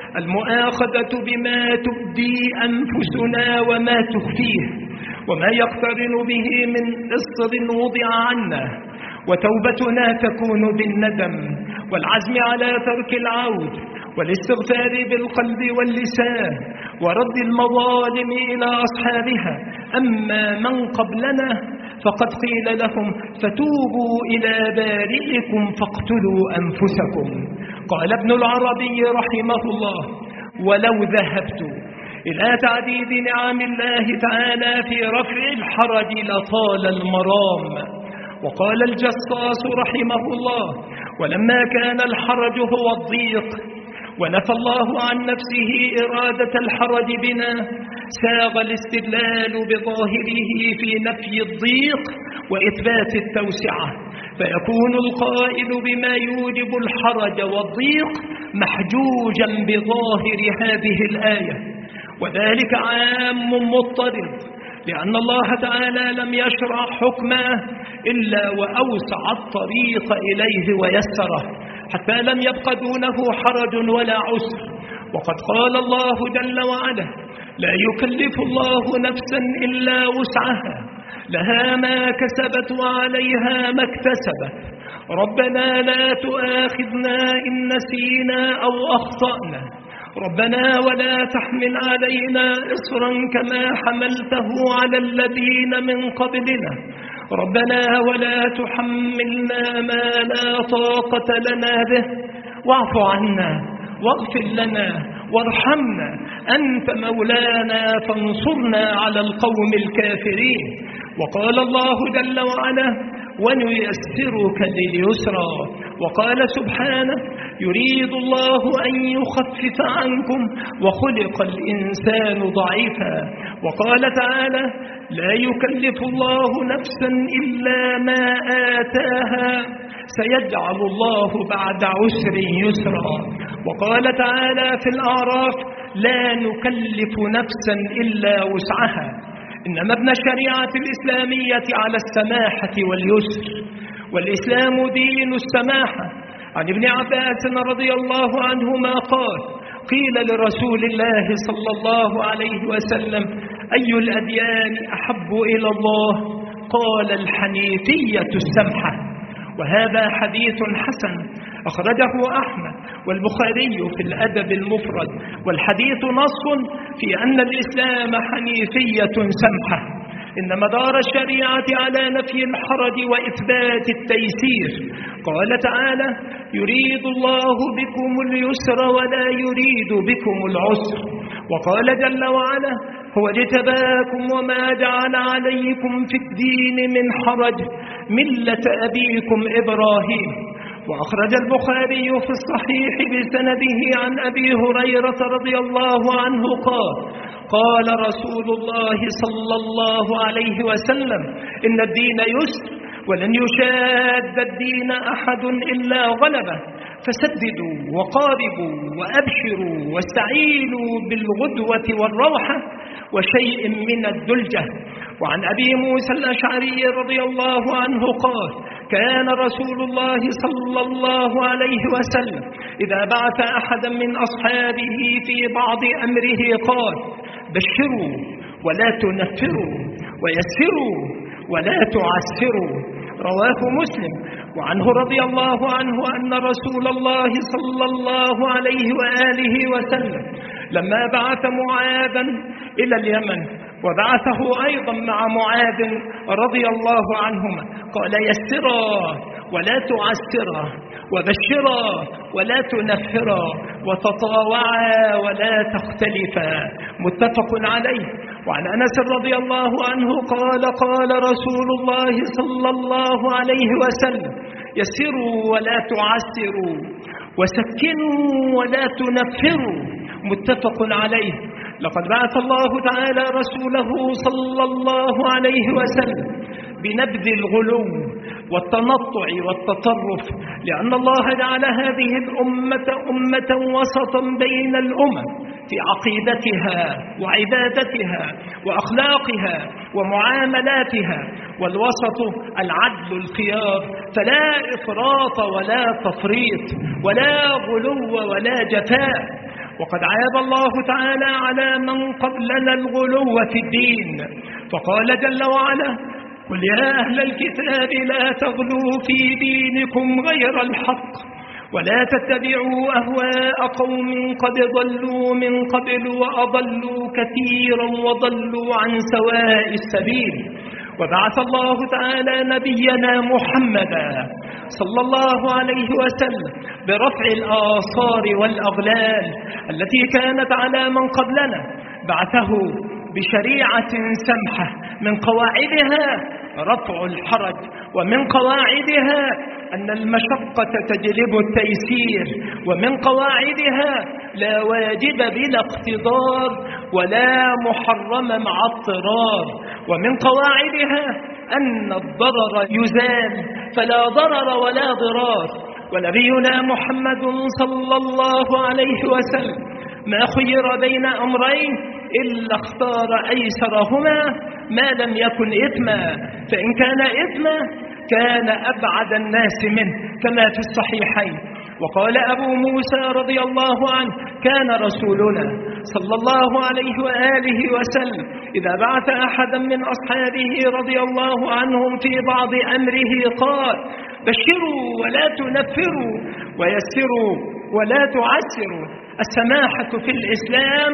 المؤاخذة بما تبدي أنفسنا وما تخفيه وما يقترن به من إصر وضع عنا، وتوبتنا تكون بالندم والعزم على ترك العود والاستغفار بالقلب واللسان ورد المظالم إلى أصحابها. أما من قبلنا فقد قيل لهم: فتوبوا إلى بارئكم فاقتلوا أنفسكم. قال ابن العربي رحمه الله: ولو ذهبت إلى تعديد نعم الله تعالى في رفع الحرج لطال المرام. وقال الجصاص رحمه الله: ولما كان الحرج هو الضيق ونفى الله عن نفسه إرادة الحرج بنا، ساغ الاستدلال بظاهره في نفي الضيق وإثبات التوسعة، فيكون القائل بما يوجب الحرج والضيق محجوجا بظاهر هذه الآية، وذلك عام مضطرد، لأن الله تعالى لم يشرع حكمه إلا وأوسع الطريق إليه ويسره، حتى لم يبق دونه حرج ولا عسر. وقد قال الله جل وعلا: لا يكلف الله نفسا إلا وسعها، لها ما كسبت وعليها ما اكتسبت، ربنا لا تؤاخذنا إن نسينا أو أخطأنا، ربنا ولا تحمل علينا إصرا كما حملته على الذين من قبلنا، ربنا ولا تحملنا ما لا طاقة لنا به، واعف عنا واغفر لنا وارحمنا، أنت مولانا فانصرنا على القوم الكافرين. وقال الله جل وعلا: ونيسرك لليسرى. وقال سبحانه: يريد الله أن يخفف عنكم وخلق الإنسان ضعيفا. وقال تعالى: لا يكلف الله نفسا إلا ما آتاها، سيجعل الله بعد عسر يسرا. وقال تعالى في الأعراف: لا نكلف نفسا إلا وسعها. إنما ابن الشريعة الإسلامية على السماحة واليسر، والإسلام دين السماحة. عن ابن عباس رضي الله عنهما قال: قيل لرسول الله صلى الله عليه وسلم: أي الأديان أحب إلى الله؟ قال: الحنيفية السمحة. وهذا حديث حسن أخرجه أحمد والبخاري في الأدب المفرد، والحديث نص في أن الإسلام حنيفية سمحة، إن مدار الشريعة على نفي الحرج وإثبات التيسير. قال تعالى: يريد الله بكم اليسر ولا يريد بكم العسر. وقال جل وعلا: هو اجتباكم وما جعل عليكم في الدين من حرج، ملة أبيكم إبراهيم. وأخرج البخاري في الصحيح بسنده عن أبي هريرة رضي الله عنه قال قال رسول الله صلى الله عليه وسلم: إن الدين يسر ولن يشاد الدين أحد إلا غلبه، فسددوا وقاربوا وأبشروا واستعينوا بالغدوة والروحة وشيء من الدلجة. وعن أبي موسى الأشعري رضي الله عنه قال: كان رسول الله صلى الله عليه وسلم إذا بعث أحدا من أصحابه في بعض أمره قال: بشروا ولا تنفروا ويسروا ولا تعسروا. رواه مسلم. وعنه رضي الله عنه أن رسول الله صلى الله عليه وآله وسلم لما بعث معاذا إلى اليمن وبعثه أيضا مع معاذ رضي الله عنهما قال: يسرا ولا تعسرا وبشرا ولا تنفرا وتطاوعا ولا تختلفا. متفق عليه. وعن أنس رضي الله عنه قال قال رسول الله صلى الله عليه وسلم: يسروا ولا تعسروا وسكنوا ولا تنفروا. متفق عليه. لقد بعث الله تعالى رسوله صلى الله عليه وسلم بنبذ الغلو والتنطع والتطرف، لأن الله جعل هذه الأمة أمة وسطا بين الأمم في عقيدتها وعبادتها وأخلاقها ومعاملاتها، والوسط العدل الخيار، فلا إفراط ولا تفريط ولا غلو ولا جفاء. وقد عاب الله تعالى على من قبلنا الغلو في الدين، فقال جل وعلا: قل يا أهل الكتاب لا تغلوا في دينكم غير الحق ولا تتبعوا أهواء قوم قد ضلوا من قبل وأضلوا كثيرا وضلوا عن سواء السبيل. وبعث الله تعالى نبينا محمدا صلى الله عليه وسلم برفع الآثار والأغلال التي كانت على من قبلنا، بعثه بشريعة سمحة من قواعدها رفع الحرج، ومن قواعدها أن المشقة تجلب التيسير، ومن قواعدها لا واجب بلا اقتدار ولا محرم مع اضطرار، ومن قواعدها أن الضرر يزال فلا ضرر ولا ضرار. ونبينا محمد صلى الله عليه وسلم ما خير بين أمرين إلا اختار أيسرهما ما لم يكن إثما، فإن كان إثما كان أبعد الناس منه كما في الصحيحين. وقال أبو موسى رضي الله عنه: كان رسولنا صلى الله عليه وآله وسلم إذا بعث أحدا من أصحابه رضي الله عنهم في بعض أمره قال: بشروا ولا تنفروا ويسروا ولا تعسروا. السماحة في الإسلام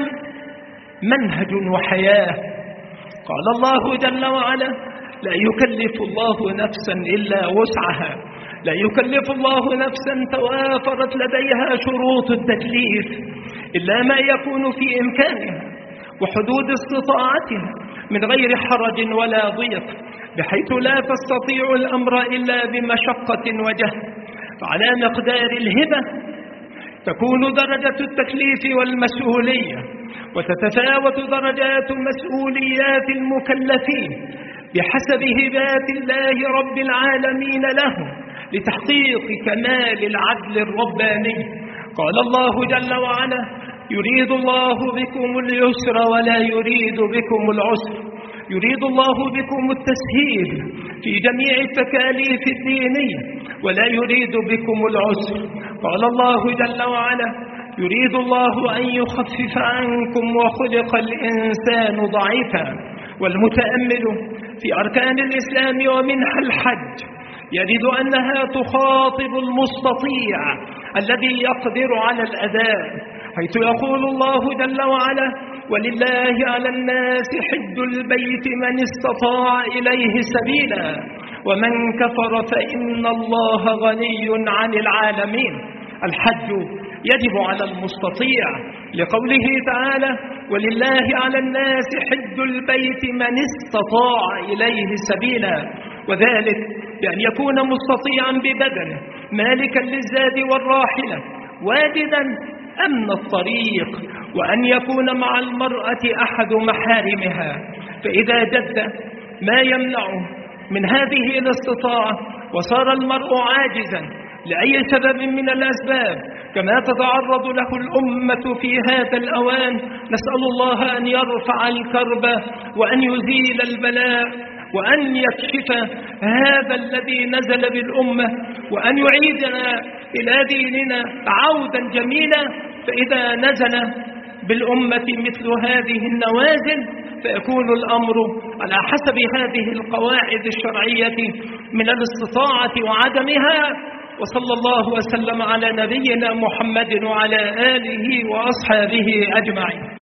منهج وحياة. قال الله جل وعلا: لا يكلف الله نفسا إلا وسعها، لا يكلف الله نفسا توافرت لديها شروط التكليف إلا ما يكون في إمكانها وحدود استطاعتها من غير حرج ولا ضيق، بحيث لا تستطيع الأمر إلا بمشقة وجهد. فعلى مقدار الهبة تكون درجة التكليف والمسؤولية، وتتفاوت درجات مسؤوليات المكلفين بحسب هبات الله رب العالمين لهم لتحقيق كمال العدل الرباني. قال الله جل وعلا: يريد الله بكم اليسر ولا يريد بكم العسر، يريد الله بكم التسهيل في جميع التكاليف الدينية ولا يريد بكم العسر. قال الله جل وعلا: يريد الله أن يخفف عنكم وخلق الإنسان ضعيفا. والمتأمل في أركان الإسلام ومنها الحج يجد أنها تخاطب المستطيع الذي يقدر على الأداء، حيث يقول الله جل وعلا: ولله على الناس حج البيت من استطاع إليه سبيلا ومن كفر فإن الله غني عن العالمين. الحج يجب على المستطيع لقوله تعالى: ولله على الناس حج البيت من استطاع إليه سبيلا، وذلك بأن يكون مستطيعا ببدنه مالكا للزاد والراحلة واجدا أمن الطريق، وأن يكون مع المرأة أحد محارمها، فإذا جد ما يمنعه من هذه الاستطاعة وصار المرء عاجزا لأي سبب من الأسباب كما تتعرض له الأمة في هذا الأوان، نسأل الله أن يرفع الكرب وأن يزيل البلاء وأن يكشف هذا الذي نزل بالأمة وأن يعيدنا إلى ديننا عودا جميلا. فإذا نزل بالأمة مثل هذه النوازل فيكون الأمر على حسب هذه القواعد الشرعية من الاستطاعة وعدمها. وصلى الله وسلم على نبينا محمد وعلى آله وأصحابه أجمعين.